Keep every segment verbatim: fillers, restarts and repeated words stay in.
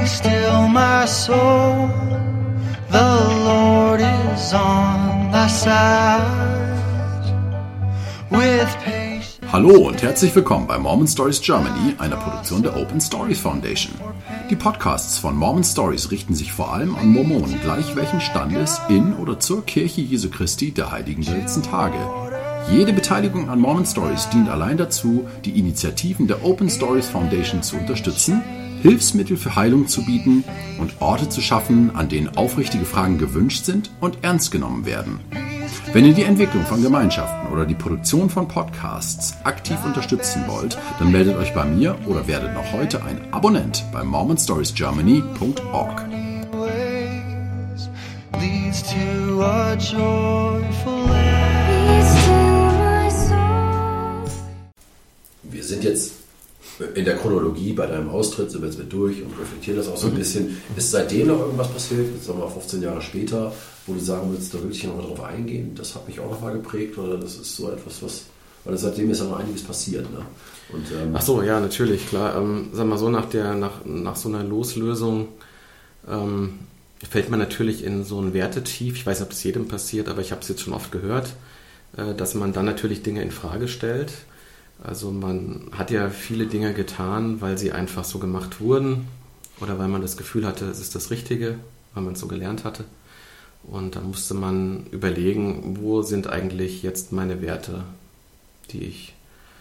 Be still, my soul. The Lord is on thy side. With patience. Hallo und herzlich willkommen bei Mormon Stories Germany, einer Produktion der Open Stories Foundation. Die Podcasts von Mormon Stories richten sich vor allem an Mormonen gleich welchen Standes in oder zur Kirche Jesu Christi der Heiligen der letzten Tage. Jede Beteiligung an Mormon Stories dient allein dazu, die Initiativen der Open Stories Foundation zu unterstützen, Hilfsmittel für Heilung zu bieten und Orte zu schaffen, an denen aufrichtige Fragen gewünscht sind und ernst genommen werden. Wenn ihr die Entwicklung von Gemeinschaften oder die Produktion von Podcasts aktiv unterstützen wollt, dann meldet euch bei mir oder werdet noch heute ein Abonnent bei mormon stories germany punkt org. Wir sind jetzt in der Chronologie bei deinem Austritt, sind wir jetzt mit durch und reflektieren das auch so ein bisschen. Ist seitdem noch irgendwas passiert, jetzt sagen wir fünfzehn Jahre später, wo du sagen willst, da will ich noch mal drauf eingehen, das hat mich auch noch mal geprägt, oder das ist so etwas, was, weil seitdem ist ja noch einiges passiert, ne? Und, ähm, Ach so, ja, natürlich, klar. Ähm, sag mal so, nach, der, nach, nach so einer Loslösung ähm, fällt man natürlich in so ein Wertetief. Ich weiß nicht, ob das jedem passiert, aber ich habe es jetzt schon oft gehört, äh, dass man dann natürlich Dinge in Frage stellt. Also man hat ja viele Dinge getan, weil sie einfach so gemacht wurden oder weil man das Gefühl hatte, es ist das Richtige, weil man es so gelernt hatte. Und dann musste man überlegen, wo sind eigentlich jetzt meine Werte, die ich,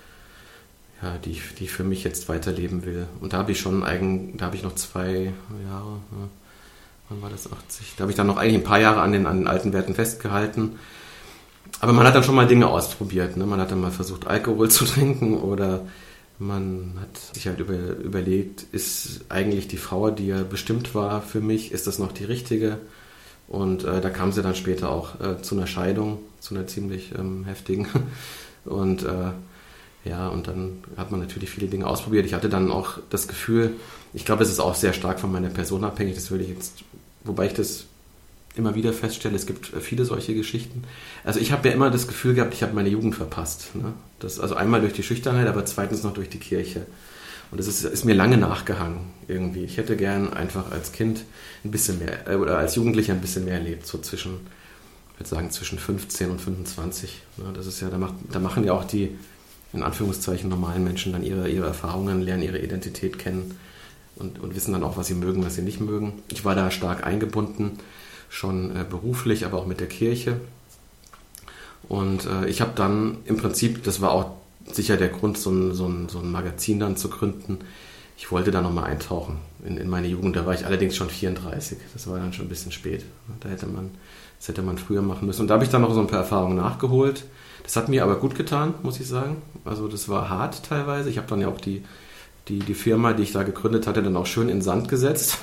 ja, die ich, die ich für mich jetzt weiterleben will. Und da habe ich schon eigen, da habe ich noch zwei Jahre, ja, wann war das, achtzig? Da habe ich dann noch eigentlich ein paar Jahre an den, an den alten Werten festgehalten. Aber man hat dann schon mal Dinge ausprobiert. Ne? Man hat dann mal versucht, Alkohol zu trinken oder man hat sich halt über, überlegt, ist eigentlich die Frau, die ja bestimmt war für mich, ist das noch die richtige? Und äh, da kam sie dann später auch äh, zu einer Scheidung, zu einer ziemlich ähm, heftigen. Und äh, ja, und dann hat man natürlich viele Dinge ausprobiert. Ich hatte dann auch das Gefühl, ich glaube, das ist auch sehr stark von meiner Person abhängig, das würde ich jetzt, wobei ich das immer wieder feststelle, es gibt viele solche Geschichten. Also ich habe ja immer das Gefühl gehabt, ich habe meine Jugend verpasst. Ne? Das, also einmal durch die Schüchternheit, aber zweitens noch durch die Kirche. Und das ist, ist mir lange nachgehangen irgendwie. Ich hätte gern einfach als Kind ein bisschen mehr, äh, oder als Jugendlicher ein bisschen mehr erlebt, so zwischen, ich würde sagen, zwischen fünfzehn und fünfundzwanzig. Ne? Das ist ja, da, macht, da machen ja auch die, in Anführungszeichen, normalen Menschen dann ihre, ihre Erfahrungen, lernen ihre Identität kennen und, und wissen dann auch, was sie mögen, was sie nicht mögen. Ich war da stark eingebunden, schon äh, beruflich, aber auch mit der Kirche. Und äh, ich habe dann im Prinzip, das war auch sicher der Grund, so ein, so ein, so ein Magazin dann zu gründen. Ich wollte da nochmal eintauchen in, in meine Jugend. Da war ich allerdings schon vierunddreißig. Das war dann schon ein bisschen spät. Da hätte man, das hätte man früher machen müssen. Und da habe ich dann noch so ein paar Erfahrungen nachgeholt. Das hat mir aber gut getan, muss ich sagen. Also das war hart teilweise. Ich habe dann ja auch die Die, die Firma, die ich da gegründet hatte, dann auch schön in den Sand gesetzt.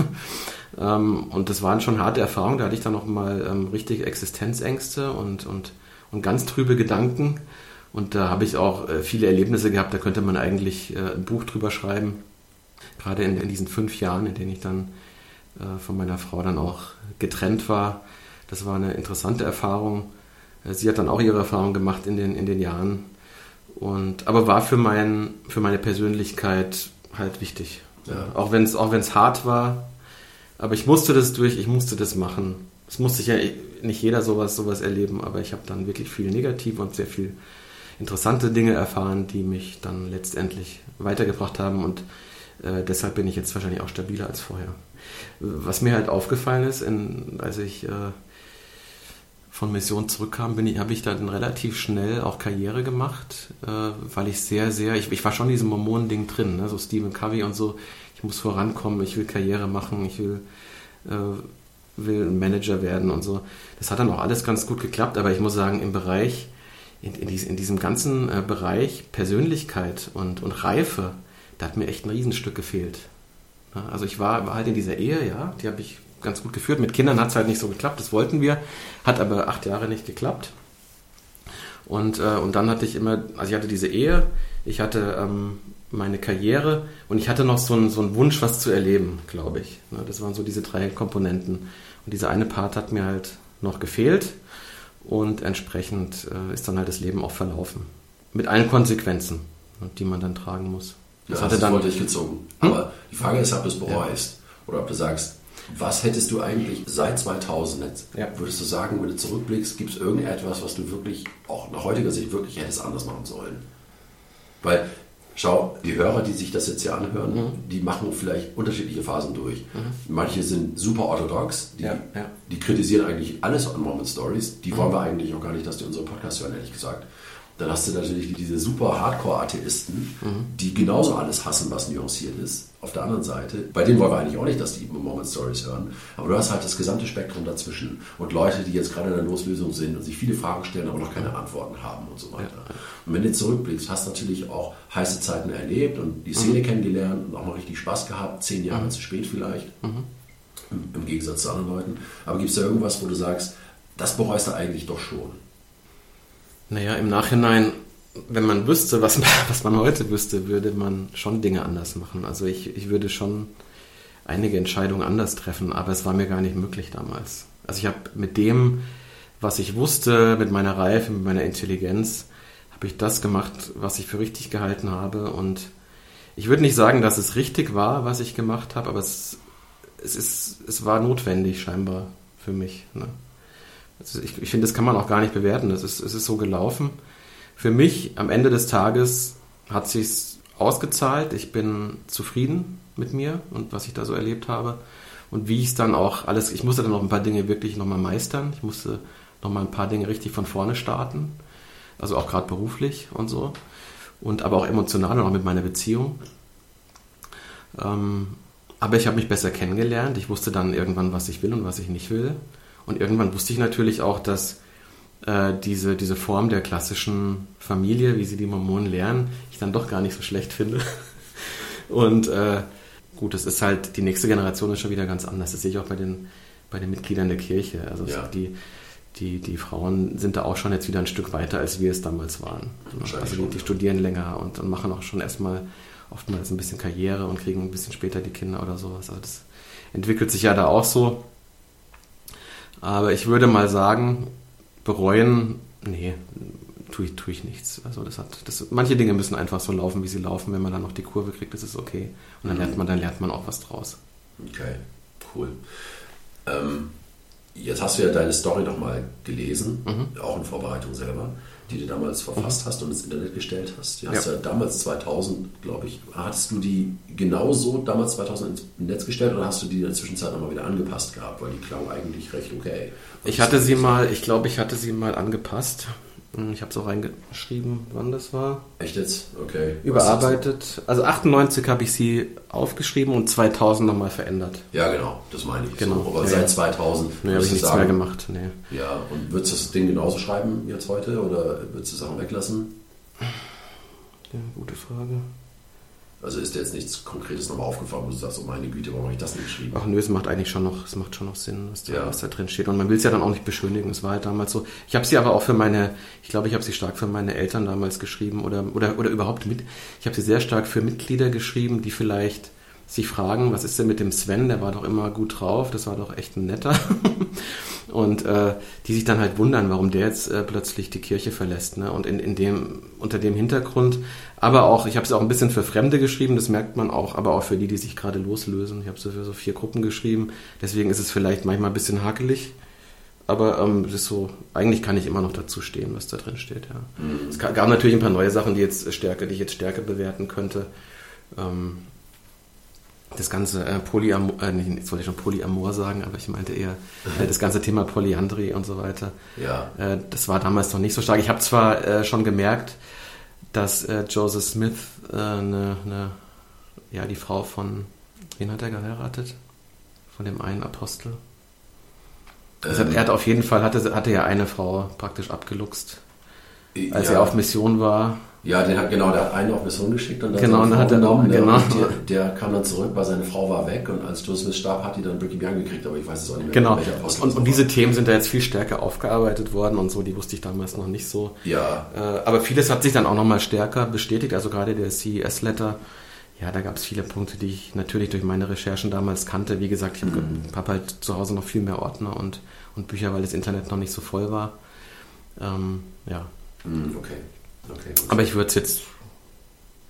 Und das waren schon harte Erfahrungen. Da hatte ich dann noch mal ähm, richtig Existenzängste und, und, und ganz trübe Gedanken. Und da habe ich auch äh, viele Erlebnisse gehabt, da könnte man eigentlich äh, ein Buch drüber schreiben. Gerade in, in diesen fünf Jahren, in denen ich dann äh, von meiner Frau dann auch getrennt war. Das war eine interessante Erfahrung. Äh, sie hat dann auch ihre Erfahrung gemacht in den, in den Jahren. Und, aber war für, mein, für meine Persönlichkeit halt wichtig. Ja. Auch wenn es auch wenn's hart war. Aber ich musste das durch, ich musste das machen. Es musste ja nicht jeder sowas, sowas erleben, aber ich habe dann wirklich viel negative und sehr viel interessante Dinge erfahren, die mich dann letztendlich weitergebracht haben. Und äh, deshalb bin ich jetzt wahrscheinlich auch stabiler als vorher. Was mir halt aufgefallen ist, in, als ich äh, von Mission zurückkam, bin ich, habe ich dann relativ schnell auch Karriere gemacht, äh, weil ich sehr, sehr, ich, ich war schon in diesem Mormonen-Ding drin, ne? So Stephen Covey und so, ich muss vorankommen, ich will Karriere machen, ich will, äh, will ein Manager werden und so. Das hat dann auch alles ganz gut geklappt, aber ich muss sagen, im Bereich, in, in, dies, in diesem ganzen äh, Bereich Persönlichkeit und, und Reife, da hat mir echt ein Riesenstück gefehlt. Ja, also ich war, war halt in dieser Ehe, ja, die habe ich ganz gut geführt. Mit Kindern hat es halt nicht so geklappt, das wollten wir, hat aber acht Jahre nicht geklappt. Und, äh, und dann hatte ich immer, also ich hatte diese Ehe, ich hatte ähm, meine Karriere und ich hatte noch so einen, so einen Wunsch, was zu erleben, glaube ich. Ne, das waren so diese drei Komponenten. Und dieser eine Part hat mir halt noch gefehlt und entsprechend äh, ist dann halt das Leben auch verlaufen. Mit allen Konsequenzen, die man dann tragen muss. Das, ja, hatte das dann, wollte ich gezogen. Hm? Aber die Frage ist, ob du es bereust. oder ob du sagst, was hättest du eigentlich seit zweitausend, ja. würdest du sagen, wenn du zurückblickst, gibt es irgendetwas, was du wirklich, auch nach heutiger Sicht, wirklich hättest anders machen sollen? Weil, schau, die Hörer, die sich das jetzt hier anhören, mhm. die machen vielleicht unterschiedliche Phasen durch. Mhm. Manche sind super orthodox, die, ja, ja. die kritisieren eigentlich alles an Mormon Stories, die mhm. wollen wir eigentlich auch gar nicht, dass die unseren Podcast hören, ehrlich gesagt. Dann hast du natürlich diese super Hardcore-Atheisten, mhm. die genauso alles hassen, was nuanciert ist. Auf der anderen Seite, bei denen wollen wir eigentlich auch nicht, dass die Mormon Stories hören. Aber du hast halt das gesamte Spektrum dazwischen. Und Leute, die jetzt gerade in der Loslösung sind und sich viele Fragen stellen, aber noch keine Antworten haben und so weiter. Ja. Und wenn du zurückblickst, hast du natürlich auch heiße Zeiten erlebt und die Szene mhm. kennengelernt und auch mal richtig Spaß gehabt. Zehn Jahre mhm. zu spät vielleicht. Mhm. Im, Im Gegensatz zu anderen Leuten. Aber gibt es da irgendwas, wo du sagst, das bereust du eigentlich doch schon? Naja, im Nachhinein, wenn man wüsste, was, was man heute wüsste, würde man schon Dinge anders machen. Also ich, ich würde schon einige Entscheidungen anders treffen, aber es war mir gar nicht möglich damals. Also ich habe mit dem, was ich wusste, mit meiner Reife, mit meiner Intelligenz, habe ich das gemacht, was ich für richtig gehalten habe. Und ich würde nicht sagen, dass es richtig war, was ich gemacht habe, aber es, es, ist, es war notwendig scheinbar für mich, ne? Also ich, ich finde, das kann man auch gar nicht bewerten. Es ist, es ist so gelaufen. Für mich am Ende des Tages hat es sich ausgezahlt. Ich bin zufrieden mit mir und was ich da so erlebt habe. Und wie ich es dann auch alles, ich musste dann noch ein paar Dinge wirklich nochmal meistern. Ich musste nochmal ein paar Dinge richtig von vorne starten. Also auch gerade beruflich und so. Und aber auch emotional und auch mit meiner Beziehung. Ähm, aber ich habe mich besser kennengelernt. Ich wusste dann irgendwann, was ich will und was ich nicht will. Und irgendwann wusste ich natürlich auch, dass äh, diese, diese Form der klassischen Familie, wie sie die Mormonen lernen, ich dann doch gar nicht so schlecht finde. Und äh, gut, es ist halt, die nächste Generation ist schon wieder ganz anders. Das sehe ich auch bei den, bei den Mitgliedern der Kirche. Also ja. die, die, die Frauen sind da auch schon jetzt wieder ein Stück weiter, als wir es damals waren. Also die, die studieren länger und, und machen auch schon erstmal oftmals ein bisschen Karriere und kriegen ein bisschen später die Kinder oder sowas. Also das entwickelt sich ja da auch so. Aber ich würde mal sagen, bereuen, nee, tue ich, tue ich nichts. Also das hat, das, manche Dinge müssen einfach so laufen, wie sie laufen. Wenn man dann noch die Kurve kriegt, das ist okay. Und dann mhm. lernt man, dann lernt man auch was draus. Okay, cool. Ähm, jetzt hast du ja deine Story nochmal gelesen, mhm. auch in Vorbereitung selber, die du damals verfasst mhm. hast und ins Internet gestellt hast. Die hast ja, ja damals zweitausend, glaube ich, hattest du die genauso damals zweitausend ins Netz gestellt oder hast du die in der Zwischenzeit nochmal wieder angepasst gehabt, weil die klang eigentlich recht okay. Was ich hatte sie mal, ich glaube, ich hatte sie mal angepasst. Ich habe es auch reingeschrieben, wann das war. Echt jetzt? Okay. Überarbeitet. Also achtundneunzig habe ich sie aufgeschrieben und zweitausend nochmal verändert. Ja, genau, das meine ich. Genau. So, aber ja, seit ja. zweitausend. Nee, habe ich nichts sagen, mehr gemacht. Nee. Ja, und würdest du das Ding genauso schreiben jetzt heute oder würdest du Sachen weglassen? Ja, gute Frage. Also ist dir jetzt nichts Konkretes nochmal aufgefallen, wo du sagst, oh meine Güte, warum habe ich das nicht geschrieben? Ach nö, es macht eigentlich schon noch, es macht schon noch Sinn, was da, ja. was da drin steht. Und man will es ja dann auch nicht beschönigen, es war halt damals so. Ich habe sie aber auch für meine, ich glaube, ich habe sie stark für meine Eltern damals geschrieben oder, oder, oder überhaupt mit, ich habe sie sehr stark für Mitglieder geschrieben, die vielleicht sich fragen, was ist denn mit dem Sven, der war doch immer gut drauf, das war doch echt ein netter. Und äh, die sich dann halt wundern, warum der jetzt äh, plötzlich die Kirche verlässt. Ne? Und in, in dem, unter dem Hintergrund, aber auch, ich habe es auch ein bisschen für Fremde geschrieben, das merkt man auch, aber auch für die, die sich gerade loslösen. Ich habe es für so vier Gruppen geschrieben, deswegen ist es vielleicht manchmal ein bisschen hakelig. Aber ähm, das ist so, eigentlich kann ich immer noch dazu stehen, was da drin steht. Ja. Mhm. Es gab natürlich ein paar neue Sachen, die, jetzt stärker, die ich jetzt stärker bewerten könnte. Ähm, Das ganze äh, Polyamor, äh, nicht, jetzt wollte ich schon Polyamor sagen, aber ich meinte eher äh, das ganze Thema Polyandrie und so weiter. Ja. Äh, das war damals noch nicht so stark. Ich habe zwar äh, schon gemerkt, dass äh, Joseph Smith, äh, ne, ne, ja, die Frau von, wen hat er geheiratet? Von dem einen Apostel. Also ähm, er hat auf jeden Fall, hatte, hatte ja eine Frau praktisch abgeluchst, als ja. er auf Mission war. Ja, der hat, genau, der hat einen auf Mission geschickt und dann genau, hat, hat er genommen, genau. der, der kam dann zurück, weil seine Frau war weg und als Joseph starb, hat die dann Brigham Young gekriegt, aber ich weiß es auch nicht mehr. Genau, und, und diese Themen sind da jetzt viel stärker aufgearbeitet worden und so, die wusste ich damals noch nicht so. Ja. Äh, aber vieles hat sich dann auch nochmal stärker bestätigt, also gerade der C E S-Letter, ja, da gab es viele Punkte, die ich natürlich durch meine Recherchen damals kannte. Wie gesagt, ich habe mhm. hab halt zu Hause noch viel mehr Ordner und, und Bücher, weil das Internet noch nicht so voll war. Ähm, ja. Mhm, okay. okay aber ich würde es jetzt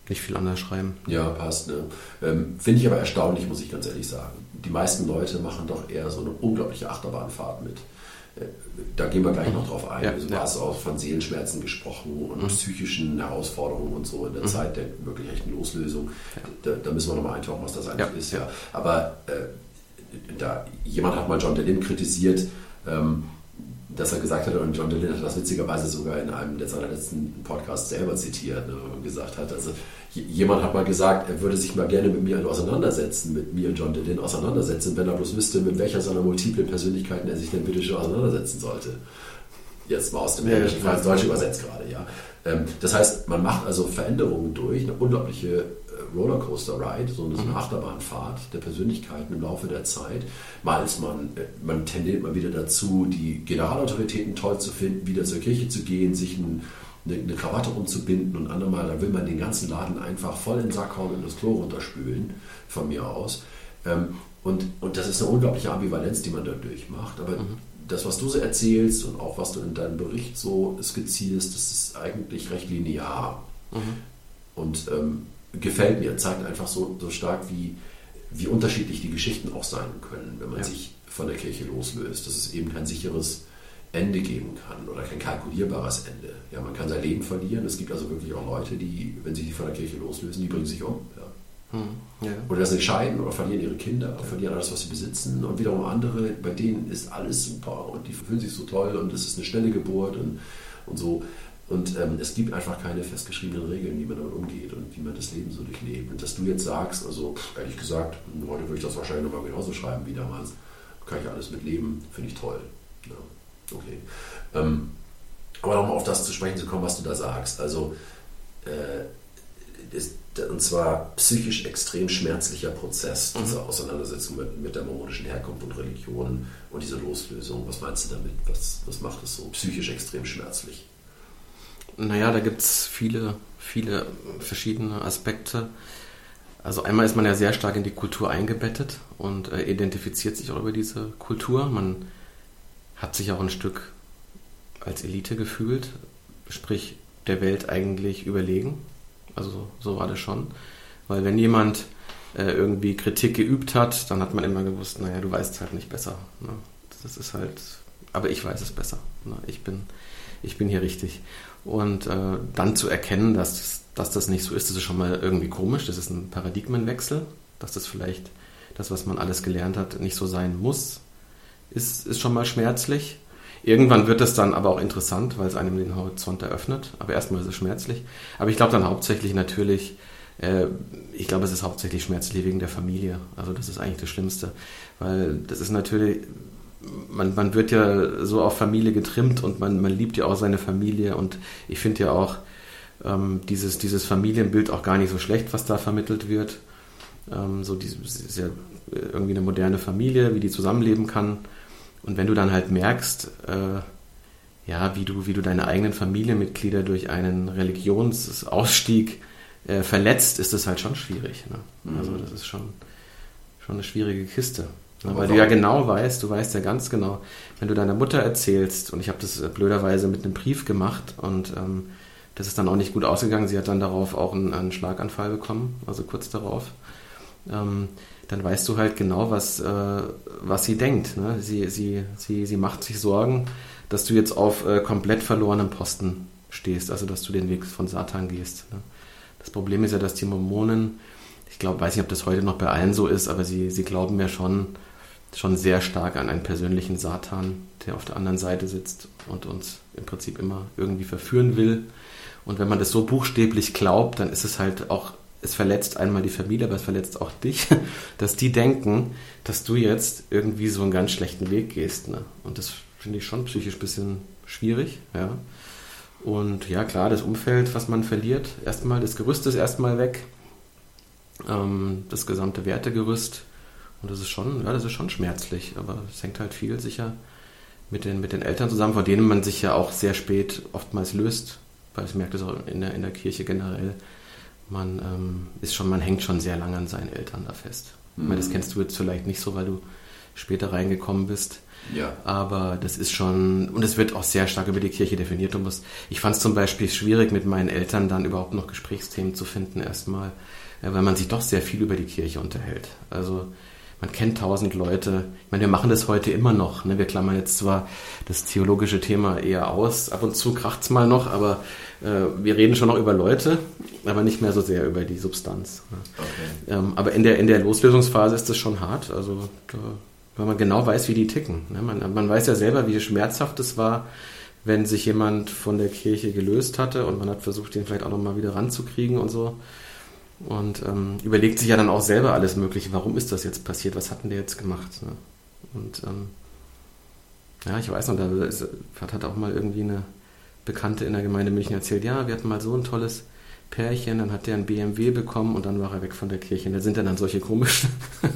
nicht viel anders schreiben. Ja, passt. Ne? Ähm, Finde ich aber erstaunlich, muss ich ganz ehrlich sagen. Die meisten Leute machen doch eher so eine unglaubliche Achterbahnfahrt mit. Äh, da gehen wir gleich noch drauf ein. Ja, du ja. hast auch von Seelenschmerzen gesprochen und mhm. psychischen Herausforderungen und so in der mhm. Zeit der wirklich echten Loslösung. Ja. Da, da müssen wir nochmal eintauchen, was das eigentlich ja. ist. Ja. Aber äh, da, jemand hat mal John Dehlin kritisiert, ähm, dass er gesagt hat, und John Dehlin hat das witzigerweise sogar in einem seiner letzten Podcasts selber zitiert, ne, und gesagt hat, also jemand hat mal gesagt, er würde sich mal gerne mit mir auseinandersetzen, mit mir John Dehlin auseinandersetzen, wenn er bloß wüsste, mit welcher seiner multiplen Persönlichkeiten er sich denn bitte schon auseinandersetzen sollte. Jetzt mal aus dem Englischen, ja, ins Deutsche übersetzt gerade, ja. Das heißt, man macht also Veränderungen durch, eine unglaubliche Rollercoaster-Ride, so eine Achterbahnfahrt der Persönlichkeiten im Laufe der Zeit. Mal ist man, man tendiert mal wieder dazu, die Generalautoritäten toll zu finden, wieder zur Kirche zu gehen, sich ein, eine, eine Krawatte umzubinden, und andermal, da will man den ganzen Laden einfach voll in den Sack hauen und das Klo runterspülen, von mir aus. Und, und das ist eine unglaubliche Ambivalenz, die man da durchmacht. Aber mhm. das, was du so erzählst und auch was du in deinem Bericht so skizzierst, das ist eigentlich recht linear. Mhm. Und ähm, gefällt mir, zeigt einfach so, so stark, wie, wie unterschiedlich die Geschichten auch sein können, wenn man ja. sich von der Kirche loslöst. Dass es eben kein sicheres Ende geben kann oder kein kalkulierbares Ende. Ja, man kann sein Leben verlieren. Es gibt also wirklich auch Leute, die, wenn sie sich von der Kirche loslösen, die bringen sich um. Ja. Hm, ja. Oder sie scheiden oder verlieren ihre Kinder, ja. verlieren alles, was sie besitzen. Und wiederum andere, bei denen ist alles super und die fühlen sich so toll und es ist eine schnelle Geburt und, und so. Und ähm, es gibt einfach keine festgeschriebenen Regeln, wie man damit umgeht und wie man das Leben so durchlebt. Und dass du jetzt sagst, also ehrlich gesagt, heute würde ich das wahrscheinlich nochmal genauso schreiben wie damals, kann ich alles mitleben, finde ich toll. Ja, okay. Ähm, aber nochmal auf das zu sprechen zu kommen, was du da sagst. Also, äh, ist, und zwar psychisch extrem schmerzlicher Prozess, diese mhm. Auseinandersetzung mit, mit der mormonischen Herkunft und Religion und diese Loslösung. Was meinst du damit? Was, was macht es so psychisch extrem schmerzlich? Naja, da gibt es viele, viele verschiedene Aspekte. Also einmal ist man ja sehr stark in die Kultur eingebettet und äh, identifiziert sich auch über diese Kultur. Man hat sich auch ein Stück als Elite gefühlt, sprich der Welt eigentlich überlegen. Also so war das schon. Weil wenn jemand äh, irgendwie Kritik geübt hat, dann hat man immer gewusst, naja, du weißt es halt nicht besser. Ne? Das ist halt, aber ich weiß es besser. Ne? Ich bin, ich bin hier richtig. Und äh, dann zu erkennen, dass, dass das nicht so ist, das ist schon mal irgendwie komisch. Das ist ein Paradigmenwechsel, dass das vielleicht das, was man alles gelernt hat, nicht so sein muss, ist, ist schon mal schmerzlich. Irgendwann wird es dann aber auch interessant, weil es einem den Horizont eröffnet. Aber erstmal ist es schmerzlich. Aber ich glaube dann hauptsächlich natürlich, äh, ich glaube, es ist hauptsächlich schmerzlich wegen der Familie. Also das ist eigentlich das Schlimmste. Weil das ist natürlich... Man, man wird ja so auf Familie getrimmt und man, man liebt ja auch seine Familie, und ich finde ja auch ähm, dieses, dieses Familienbild auch gar nicht so schlecht, was da vermittelt wird. Ähm, so diese, ist ja irgendwie eine moderne Familie, wie die zusammenleben kann, und wenn du dann halt merkst, äh, ja, wie du, wie du deine eigenen Familienmitglieder durch einen Religionsausstieg äh, verletzt, ist das halt schon schwierig. Ne? Mhm. Also das ist schon, schon eine schwierige Kiste. Ja, weil du ja genau weißt, du weißt ja ganz genau, wenn du deiner Mutter erzählst, und ich habe das blöderweise mit einem Brief gemacht und ähm, das ist dann auch nicht gut ausgegangen, sie hat dann darauf auch einen, einen Schlaganfall bekommen, also kurz darauf, ähm, dann weißt du halt genau, was, äh, was sie denkt. Ne? Sie, sie, sie, sie macht sich Sorgen, dass du jetzt auf äh, komplett verlorenem Posten stehst, also dass du den Weg von Satan gehst. Ne? Das Problem ist ja, dass die Mormonen, ich glaube, weiß nicht, ob das heute noch bei allen so ist, aber sie, sie glauben ja schon, schon sehr stark an einen persönlichen Satan, der auf der anderen Seite sitzt und uns im Prinzip immer irgendwie verführen will. Und wenn man das so buchstäblich glaubt, dann ist es halt auch, es verletzt einmal die Familie, aber es verletzt auch dich, dass die denken, dass du jetzt irgendwie so einen ganz schlechten Weg gehst. Ne? Und das finde ich schon psychisch ein bisschen schwierig. Ja. Und ja, klar, das Umfeld, was man verliert, erstmal, das Gerüst ist erstmal weg, ähm, das gesamte Wertegerüst. Und das ist schon, ja, das ist schon schmerzlich, aber es hängt halt viel sicher mit den, mit den Eltern zusammen, von denen man sich ja auch sehr spät oftmals löst, weil ich merke das auch in der, in der Kirche generell. Man ähm, ist schon, man hängt schon sehr lange an seinen Eltern da fest. Mhm. Ich meine, das kennst du jetzt vielleicht nicht so, weil du später reingekommen bist. Ja. Aber das ist schon, und es wird auch sehr stark über die Kirche definiert. Und was, ich fand es zum Beispiel schwierig, mit meinen Eltern dann überhaupt noch Gesprächsthemen zu finden erstmal, weil man sich doch sehr viel über die Kirche unterhält. Also man kennt tausend Leute. Ich meine, wir machen das heute immer noch. Ne? Wir klammern jetzt zwar das theologische Thema eher aus, ab und zu kracht's mal noch, aber äh, wir reden schon noch über Leute, aber nicht mehr so sehr über die Substanz. Ne? Okay. Ähm, aber in der, in der Loslösungsphase ist das schon hart, also da, weil man genau weiß, wie die ticken. Ne? Man, man weiß ja selber, wie schmerzhaft es war, wenn sich jemand von der Kirche gelöst hatte und man hat versucht, den vielleicht auch nochmal wieder ranzukriegen und so. Und ähm, überlegt sich ja dann auch selber alles Mögliche. Warum ist das jetzt passiert? Was hat denn der jetzt gemacht? Ne? Und ähm, ja, ich weiß noch, da ist, hat auch mal irgendwie eine Bekannte in der Gemeinde München erzählt, ja, wir hatten mal so ein tolles Pärchen, dann hat der ein B M W bekommen und dann war er weg von der Kirche. Und da sind dann, dann solche komischen,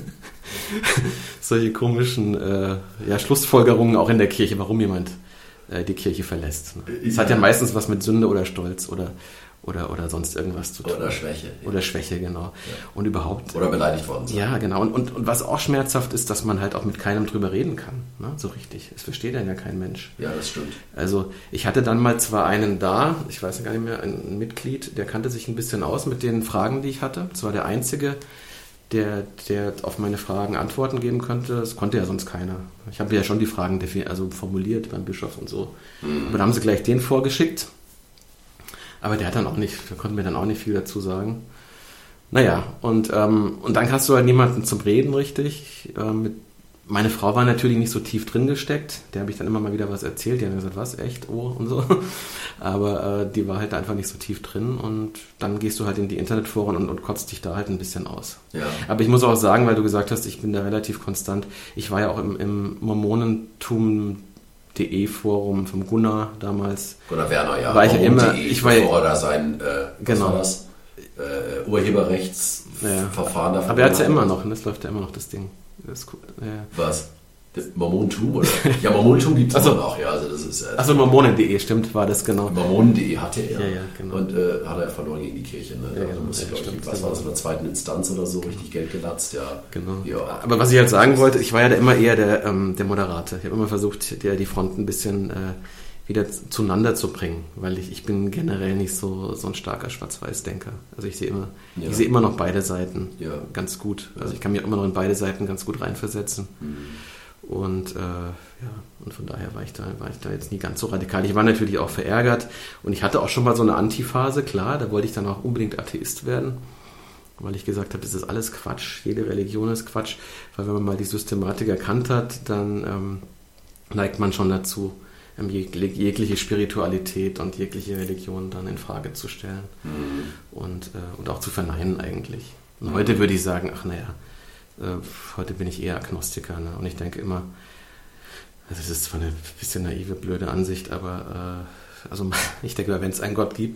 solche komischen äh, ja, Schlussfolgerungen auch in der Kirche, warum jemand äh, die Kirche verlässt. Ne? Es Ja. hat ja meistens was mit Sünde oder Stolz oder Oder, oder sonst irgendwas zu tun. Oder Schwäche. Ja. Oder Schwäche, genau. Ja. Und überhaupt... Oder beleidigt worden sein. Ja, genau. Und, und, und was auch schmerzhaft ist, dass man halt auch mit keinem drüber reden kann. Ne? So richtig. Es versteht dann ja kein Mensch. Ja, das stimmt. Also ich hatte dann mal zwar einen da, ich weiß gar nicht mehr, ein Mitglied, der kannte sich ein bisschen aus mit den Fragen, die ich hatte. Das war der Einzige, der, der auf meine Fragen Antworten geben könnte. Das konnte ja sonst keiner. Ich habe ja schon die Fragen also formuliert beim Bischof und so. Mhm. Aber da haben sie gleich den vorgeschickt. Aber der hat dann auch nicht, der konnte mir dann auch nicht viel dazu sagen. Naja, und, ähm, und dann hast du halt niemanden zum Reden richtig. Ähm, mit, meine Frau war natürlich nicht so tief drin gesteckt. Der habe ich dann immer mal wieder was erzählt. Die hat gesagt, was, echt? Oh, und so. Aber äh, die war halt einfach nicht so tief drin. Und dann gehst du halt in die Internetforen und, und kotzt dich da halt ein bisschen aus. Ja. Aber ich muss auch sagen, weil du gesagt hast, ich bin da relativ konstant. Ich war ja auch im, im Mormonentum D E-Forum vom Gunnar damals. Gunnar Werner, ja. War ich ja immer, ich war bevor er da sein, äh, genau. was war das? Äh, Urheberrechtsverfahren ja. dafür. Aber er hat es ja immer noch, und das läuft ja immer noch, das Ding. Das ist cool. Ja. Was? Das Mormonentum, oder? Ja, Mormonentum gibt es also, immer noch, ja. Also das ist, äh, Achso, Mormonen punkt de, stimmt, war das, genau. Mormonen punkt de hatte er. Ja, ja, genau. Und äh, hat er verloren gegen die Kirche. Ne? Ja, also genau, musste, ja, glaube ich, stimmt, was war das, in der zweiten Instanz oder so, richtig Geld gelatzt, ja. Genau. Ja. Aber was ich halt sagen wollte, ich war ja da immer eher der, ähm, der Moderator. Ich habe immer versucht, der, die Fronten ein bisschen äh, wieder zueinander zu bringen, weil ich, ich bin generell nicht so, so ein starker Schwarz-Weiß-Denker. Also ich sehe immer, ja. ich sehe immer noch beide Seiten ja. ganz gut. Also ich kann mir immer noch in beide Seiten ganz gut reinversetzen. Mhm. Und äh, ja, und von daher war ich da, war ich da jetzt nie ganz so radikal. Ich war natürlich auch verärgert und ich hatte auch schon mal so eine Antiphase, klar, da wollte ich dann auch unbedingt Atheist werden, weil ich gesagt habe, das ist alles Quatsch, jede Religion ist Quatsch, weil wenn man mal die Systematik erkannt hat, dann ähm, neigt man schon dazu, ähm, jegliche Spiritualität und jegliche Religion dann in Frage zu stellen mhm. und, äh, und auch zu verneinen eigentlich. Und mhm. heute würde ich sagen, ach naja, äh, heute bin ich eher Agnostiker, ne? Und ich denke immer, also das ist zwar eine bisschen naive, blöde Ansicht, aber äh, also ich denke, wenn es einen Gott gibt,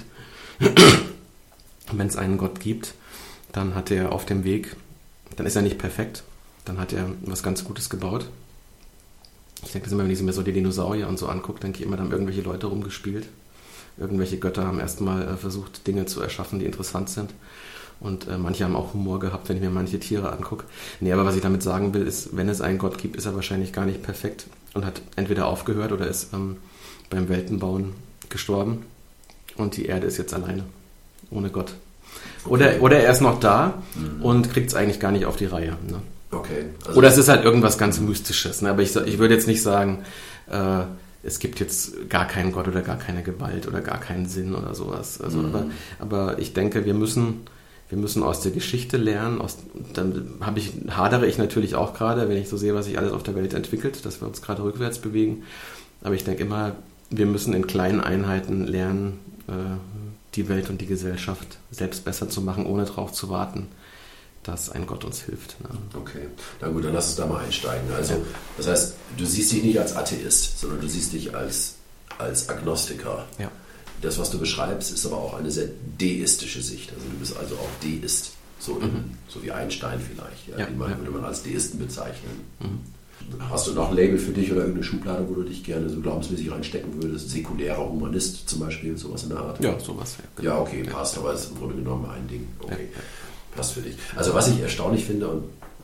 wenn es einen Gott gibt, dann hat er auf dem Weg, dann ist er nicht perfekt, dann hat er was ganz Gutes gebaut. Ich denke, das ist immer, wenn ich mir so die Dinosaurier und so angucke, denke ich immer, da haben irgendwelche Leute rumgespielt. Irgendwelche Götter haben erstmal äh, versucht, Dinge zu erschaffen, die interessant sind. Und äh, manche haben auch Humor gehabt, wenn ich mir manche Tiere angucke. Nee, aber was ich damit sagen will, ist, wenn es einen Gott gibt, ist er wahrscheinlich gar nicht perfekt und hat entweder aufgehört oder ist ähm, beim Weltenbauen gestorben. Und die Erde ist jetzt alleine, ohne Gott. Oder, okay. oder er ist noch da mhm. und kriegt es eigentlich gar nicht auf die Reihe. Ne? Okay. Also oder es ist halt irgendwas ganz Mystisches. Ne? Aber ich, ich würde jetzt nicht sagen, äh, es gibt jetzt gar keinen Gott oder gar keine Gewalt oder gar keinen Sinn oder sowas. Also, mhm. aber, aber ich denke, wir müssen, wir müssen aus der Geschichte lernen. Aus, dann habe ich, hadere ich natürlich auch gerade, wenn ich so sehe, was sich alles auf der Welt entwickelt, dass wir uns gerade rückwärts bewegen. Aber ich denke immer, wir müssen in kleinen Einheiten lernen, äh, die Welt und die Gesellschaft selbst besser zu machen, ohne darauf zu warten, dass ein Gott uns hilft. Ne? Okay, na gut, dann lass uns da mal einsteigen. Also, ja. Das heißt, du siehst dich nicht als Atheist, sondern du siehst dich als, als Agnostiker. Ja. Das, was du beschreibst, ist aber auch eine sehr deistische Sicht. Also du bist also auch Deist, so, in, mhm. so wie Einstein vielleicht. Ja? Ja, Den man, ja. würde man als Deisten bezeichnen. Mhm. Hast du noch ein Label für dich oder irgendeine Schublade, wo du dich gerne so glaubensmäßig reinstecken würdest? Säkulärer Humanist zum Beispiel, sowas in der Art? Ja, sowas. Ja, genau. Ja, okay, passt, aber es ist im Grunde genommen ein Ding. Okay, ja. passt für dich. Also was ich erstaunlich finde, und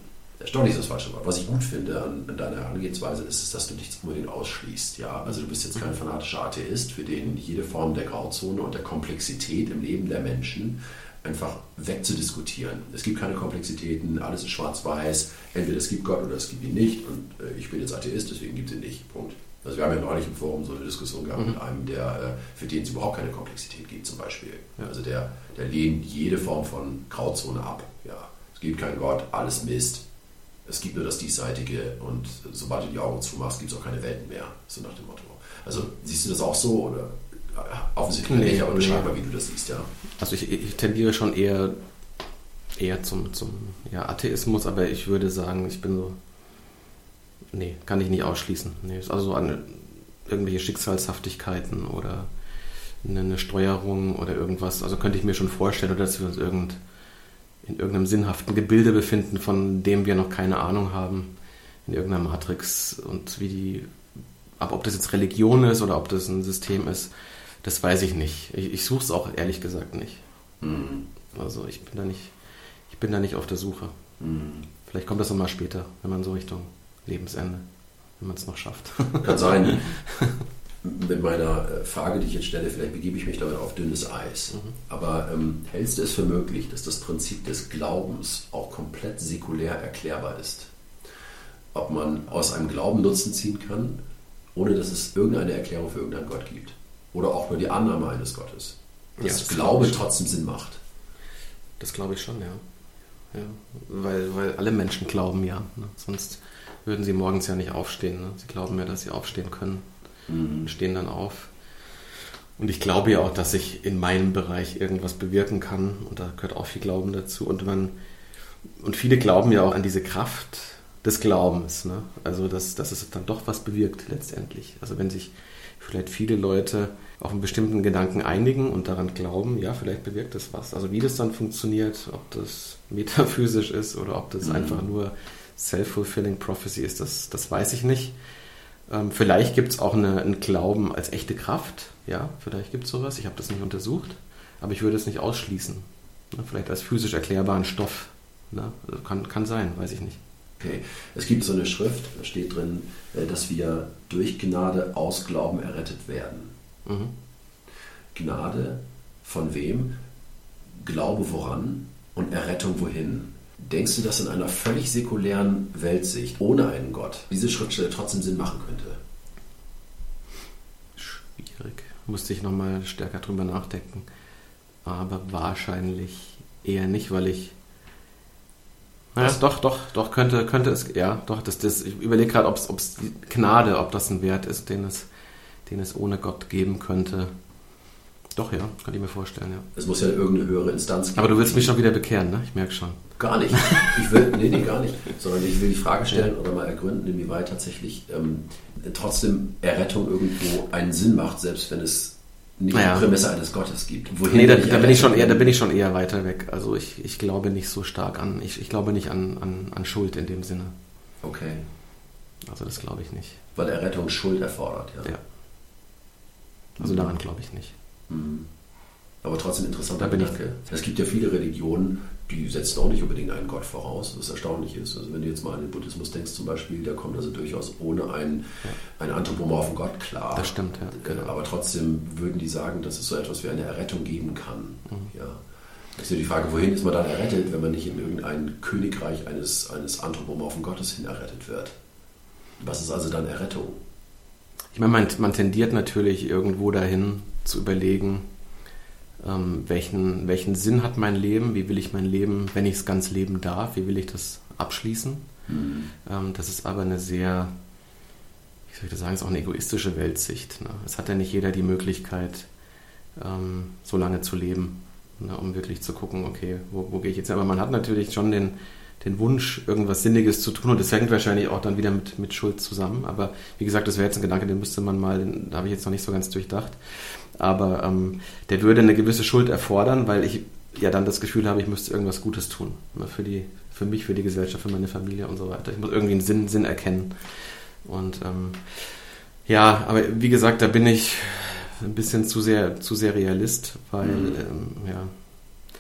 erstaunlich ist das falsche Wort. Was ich gut finde an, an deiner Herangehensweise ist, ist, dass du nichts unbedingt ausschließt. Ja? Also du bist jetzt kein fanatischer Atheist, für den jede Form der Grauzone und der Komplexität im Leben der Menschen einfach wegzudiskutieren. Es gibt keine Komplexitäten, alles ist schwarz-weiß, entweder es gibt Gott oder es gibt ihn nicht und äh, ich bin jetzt Atheist, deswegen gibt es ihn nicht. Punkt. Also wir haben ja neulich im Forum so eine Diskussion gehabt mhm. mit einem, der, für den es überhaupt keine Komplexität gibt zum Beispiel. Ja. Also der, der lehnt jede Form von Grauzone ab. Ja. Es gibt keinen Gott, alles Mist. Es gibt nur das Diesseitige und sobald du die Augen zumachst, gibt es auch keine Welten mehr. So nach dem Motto. Also siehst du das auch so oder offensichtlich nee, nicht, aber nee. beschreib mal, wie du das siehst, ja. Also ich, ich tendiere schon eher, eher zum, zum ja, Atheismus, aber ich würde sagen, ich bin so, nee, kann ich nicht ausschließen. Nee, also so an irgendwelche Schicksalshaftigkeiten oder eine Steuerung oder irgendwas, also könnte ich mir schon vorstellen, oder dass wir uns irgend, in irgendeinem sinnhaften Gebilde befinden, von dem wir noch keine Ahnung haben, in irgendeiner Matrix und wie die, aber ob das jetzt Religion ist oder ob das ein System ist, das weiß ich nicht. Ich, ich suche es auch ehrlich gesagt nicht. Mhm. Also ich bin da nicht, ich bin da nicht auf der Suche. Mhm. Vielleicht kommt das nochmal später, wenn man so Richtung Lebensende, wenn man es noch schafft. Kann sein. Mit meiner Frage, die ich jetzt stelle, vielleicht begebe ich mich damit auf dünnes Eis. Mhm. Aber ähm, hältst du es für möglich, dass das Prinzip des Glaubens auch komplett säkulär erklärbar ist? Ob man aus einem Glauben Nutzen ziehen kann, ohne dass es irgendeine Erklärung für irgendeinen Gott gibt? Oder auch nur die Annahme eines Gottes? Dass ja, das Glaube trotzdem Sinn macht? Das glaube ich schon, ja. ja. Weil, weil alle Menschen glauben ja. Ne? Sonst würden sie morgens ja nicht aufstehen. Ne? Sie glauben ja, dass sie aufstehen können. Und stehen dann auf. Und ich glaube ja auch, dass ich in meinem Bereich irgendwas bewirken kann. Und da gehört auch viel Glauben dazu. Und man und viele glauben ja auch an diese Kraft des Glaubens. Ne? Also, dass, dass es dann doch was bewirkt letztendlich. Also wenn sich vielleicht viele Leute auf einen bestimmten Gedanken einigen und daran glauben, ja, vielleicht bewirkt es was. Also wie das dann funktioniert, ob das metaphysisch ist oder ob das mhm. einfach nur self-fulfilling prophecy ist, das, das weiß ich nicht. Ähm, vielleicht gibt es auch eine, einen Glauben als echte Kraft. Ja, vielleicht gibt es sowas. Ich habe das nicht untersucht, aber ich würde es nicht ausschließen. Ne? Vielleicht als physisch erklärbaren Stoff. Ne? Also kann, kann sein, weiß ich nicht. Okay. Es gibt so eine Schrift, da steht drin, dass wir durch Gnade aus Glauben errettet werden. Mhm. Gnade von wem? Glaube woran und Errettung wohin? Denkst du, dass in einer völlig säkulären Weltsicht, ohne einen Gott, diese Schriftstelle trotzdem Sinn machen könnte? Schwierig. Musste ich nochmal stärker drüber nachdenken. Aber wahrscheinlich eher nicht, weil ich Ja, doch, doch, doch, könnte, könnte es, ja, doch, das, das, ich überlege gerade, ob es Gnade, ob das ein Wert ist, den es, den es ohne Gott geben könnte. Doch, ja, kann ich mir vorstellen, ja. Es muss ja irgendeine höhere Instanz geben. Aber du willst mich schon wieder bekehren, ne? Ich merke schon. Gar nicht. Ich will, nee, nee, gar nicht. Sondern ich will die Frage stellen ja. oder mal ergründen, inwieweit tatsächlich ähm, trotzdem Errettung irgendwo einen Sinn macht, selbst wenn es nicht ja. die Prämisse eines Gottes gibt. Wohin nee, da, da, bin ich schon eher, da bin ich schon eher weiter weg. Also ich, ich glaube nicht so stark an, ich, ich glaube nicht an, an, an Schuld in dem Sinne. Okay. Also das glaube ich nicht. Weil Errettung Schuld erfordert, ja. Ja. Also mhm. daran glaube ich nicht. Mhm. Aber trotzdem interessanter da Gedanke. Es gibt ja viele Religionen, die setzen auch nicht unbedingt einen Gott voraus, was erstaunlich ist. Also wenn du jetzt mal an den Buddhismus denkst zum Beispiel, der kommt also durchaus ohne einen, ja. einen anthropomorphen Gott klar. Das stimmt, ja. Genau. Aber trotzdem würden die sagen, dass es so etwas wie eine Errettung geben kann. Mhm. Ja. Das ist ja die Frage, wohin ist man dann errettet, wenn man nicht in irgendein Königreich eines, eines anthropomorphen Gottes hin errettet wird? Was ist also dann Errettung? Ich meine, man, man tendiert natürlich irgendwo dahin zu überlegen, ähm, welchen, welchen Sinn hat mein Leben, wie will ich mein Leben, wenn ich es ganz leben darf, wie will ich das abschließen. Mhm. Ähm, das ist aber eine sehr, wie soll ich das sagen, ist auch eine egoistische Weltsicht. Ne? Es hat ja nicht jeder die Möglichkeit, ähm, so lange zu leben, ne? Um wirklich zu gucken, okay, wo, wo gehe ich jetzt hin? Aber man hat natürlich schon den, den Wunsch, irgendwas Sinniges zu tun und das hängt wahrscheinlich auch dann wieder mit, mit Schuld zusammen. Aber wie gesagt, das wäre jetzt ein Gedanke, den müsste man mal, den, da habe ich jetzt noch nicht so ganz durchdacht. Aber ähm, der würde eine gewisse Schuld erfordern, weil ich ja dann das Gefühl habe, ich müsste irgendwas Gutes tun. Ne? Für, die, für mich, für die Gesellschaft, für meine Familie und so weiter. Ich muss irgendwie einen Sinn, Sinn erkennen. Und ähm, ja, aber wie gesagt, da bin ich ein bisschen zu sehr, zu sehr Realist, weil mhm. ähm, ja,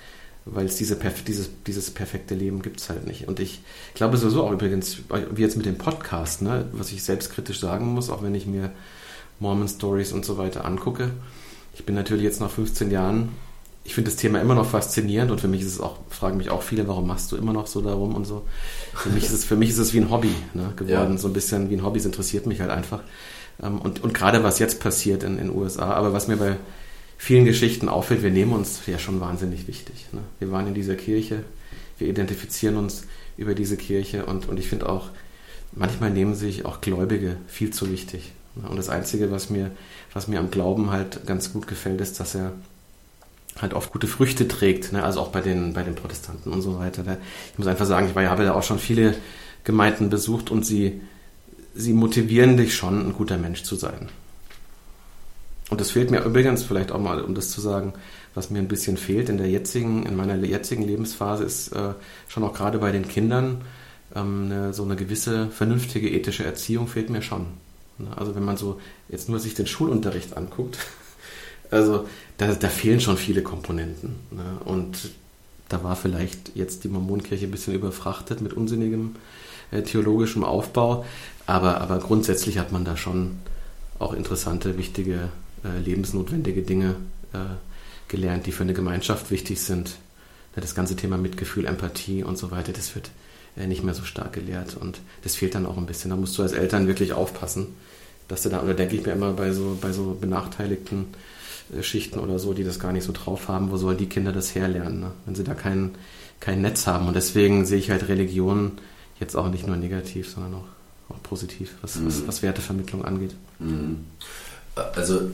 weil es diese, dieses, dieses perfekte Leben gibt es halt nicht. Und ich glaube sowieso auch übrigens, wie jetzt mit dem Podcast, ne, was ich selbstkritisch sagen muss, auch wenn ich mir Mormon Stories und so weiter angucke. Ich bin natürlich jetzt nach fünfzehn Jahren, ich finde das Thema immer noch faszinierend und für mich ist es auch, fragen mich auch viele, warum machst du immer noch so darum und so. Für mich ist es, für mich ist es wie ein Hobby, ne, geworden, ja. So ein bisschen wie ein Hobby, es interessiert mich halt einfach. Und, und gerade was jetzt passiert in den U S A, aber was mir bei vielen Geschichten auffällt, wir nehmen uns ja schon wahnsinnig wichtig. Ne? Wir waren in dieser Kirche, wir identifizieren uns über diese Kirche und, und ich finde auch, manchmal nehmen sich auch Gläubige viel zu wichtig. Ne? Und das Einzige, was mir, was mir am Glauben halt ganz gut gefällt, ist, dass er halt oft gute Früchte trägt, ne? Also auch bei den, bei den Protestanten und so weiter. Ich muss einfach sagen, ich war, habe ja auch schon viele Gemeinden besucht und sie, sie motivieren dich schon, ein guter Mensch zu sein. Und das fehlt mir übrigens, vielleicht auch mal, um das zu sagen, was mir ein bisschen fehlt in der jetzigen, in meiner jetzigen Lebensphase, ist äh, schon auch gerade bei den Kindern ähm, eine, so eine gewisse vernünftige ethische Erziehung fehlt mir schon. Also wenn man so jetzt nur sich den Schulunterricht anguckt, also da, da fehlen schon viele Komponenten. Ne? Und da war vielleicht jetzt die Mormonenkirche ein bisschen überfrachtet mit unsinnigem äh, theologischem Aufbau, aber, aber grundsätzlich hat man da schon auch interessante, wichtige, äh, lebensnotwendige Dinge äh, gelernt, die für eine Gemeinschaft wichtig sind. Ja, das ganze Thema Mitgefühl, Empathie und so weiter, das wird äh, nicht mehr so stark gelehrt und das fehlt dann auch ein bisschen. Da musst du als Eltern wirklich aufpassen, dass du da, oder denke ich mir immer bei so, bei so benachteiligten äh, Schichten oder so, die das gar nicht so drauf haben, wo sollen die Kinder das herlernen, ne? Wenn sie da kein, kein Netz haben. Und deswegen sehe ich halt Religion jetzt auch nicht nur negativ, sondern auch, auch positiv, was, mhm. was, was Wertevermittlung angeht. Mhm. Also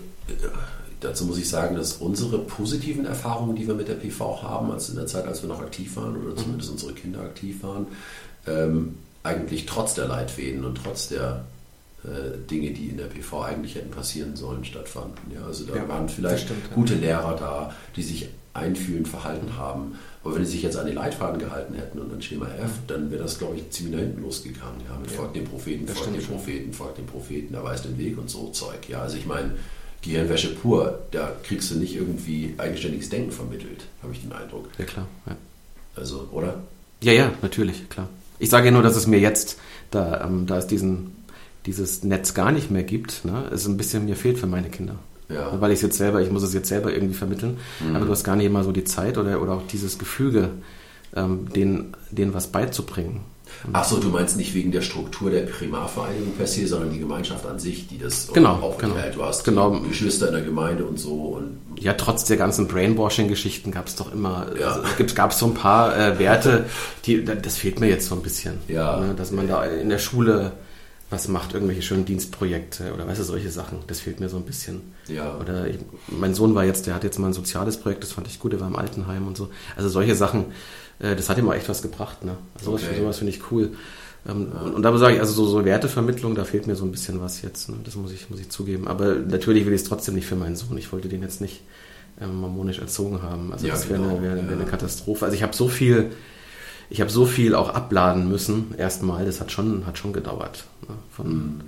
dazu muss ich sagen, dass unsere positiven Erfahrungen, die wir mit der P V haben, also in der Zeit, als wir noch aktiv waren oder zumindest mhm. unsere Kinder aktiv waren, ähm, eigentlich trotz der Leitfäden und trotz der äh, Dinge, die in der P V eigentlich hätten passieren sollen, stattfanden. Ja, also da ja, waren vielleicht stimmt, gute ja. Lehrer da, die sich einfühlend verhalten haben. Aber wenn sie sich jetzt an die Leitfaden gehalten hätten und an Schema F, dann wäre das, glaube ich, ziemlich nach hinten losgegangen. Ja, mit ja. folgt dem Propheten, folgt dem Propheten, folgt dem Propheten, der weiß den Weg und so Zeug. Ja, also ich meine, Gehirnwäsche pur, da kriegst du nicht irgendwie eigenständiges Denken vermittelt, habe ich den Eindruck. Ja, klar. Ja. Also, oder? Ja, ja, natürlich, klar. Ich sage ja nur, dass es mir jetzt, da, ähm, da es diesen, dieses Netz gar nicht mehr gibt, ne, es ein bisschen mir fehlt für meine Kinder. Ja. Weil ich es jetzt selber, ich muss es jetzt selber irgendwie vermitteln, mhm. aber du hast gar nicht immer so die Zeit oder, oder auch dieses Gefüge, ähm, denen, denen was beizubringen. Ach so, du meinst nicht wegen der Struktur der Primarvereinigung per se, sondern die Gemeinschaft an sich, die das genau, auch genau. enthält. Du hast genau. Geschwister in der Gemeinde und so. Und ja, trotz der ganzen Brainwashing-Geschichten gab es doch immer, ja. also, es gab so ein paar äh, Werte, die, das fehlt mir jetzt so ein bisschen. Ja. Ne, dass man da in der Schule was macht, irgendwelche schönen Dienstprojekte oder weißt du, solche Sachen. Das fehlt mir so ein bisschen. Ja. Oder ich, mein Sohn war jetzt, der hat jetzt mal ein soziales Projekt, das fand ich gut, der war im Altenheim und so. Also solche Sachen, äh, das hat ihm auch echt was gebracht. Ne? Also okay. sowas, sowas finde ich cool. Ähm, ja. Und, und da sage ich, also so, so Wertevermittlung, da fehlt mir so ein bisschen was jetzt. Ne? Das muss ich, muss ich zugeben. Aber natürlich will ich es trotzdem nicht für meinen Sohn. Ich wollte den jetzt nicht ähm, mormonisch erzogen haben. Also ja, das wäre genau. eine, wär, wär eine Katastrophe. Also ich habe so viel... Ich habe so viel auch abladen müssen, erstmal, das hat schon, hat schon gedauert, ne, von, mhm.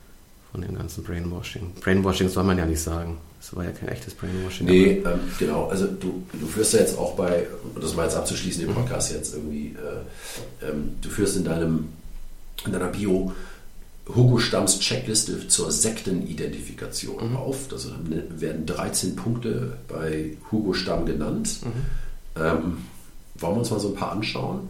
von dem ganzen Brainwashing. Brainwashing soll man ja nicht sagen, das war ja kein echtes Brainwashing. Nee, ähm, genau, also du, du führst ja jetzt auch bei, das mal jetzt abzuschließen, den Podcast jetzt irgendwie, äh, ähm, du führst in deinem, in deiner Bio Hugo Stamms Checkliste zur Sektenidentifikation mhm. auf, da werden dreizehn Punkte bei Hugo Stamm genannt. Mhm. Ähm, Wollen wir uns mal so ein paar anschauen?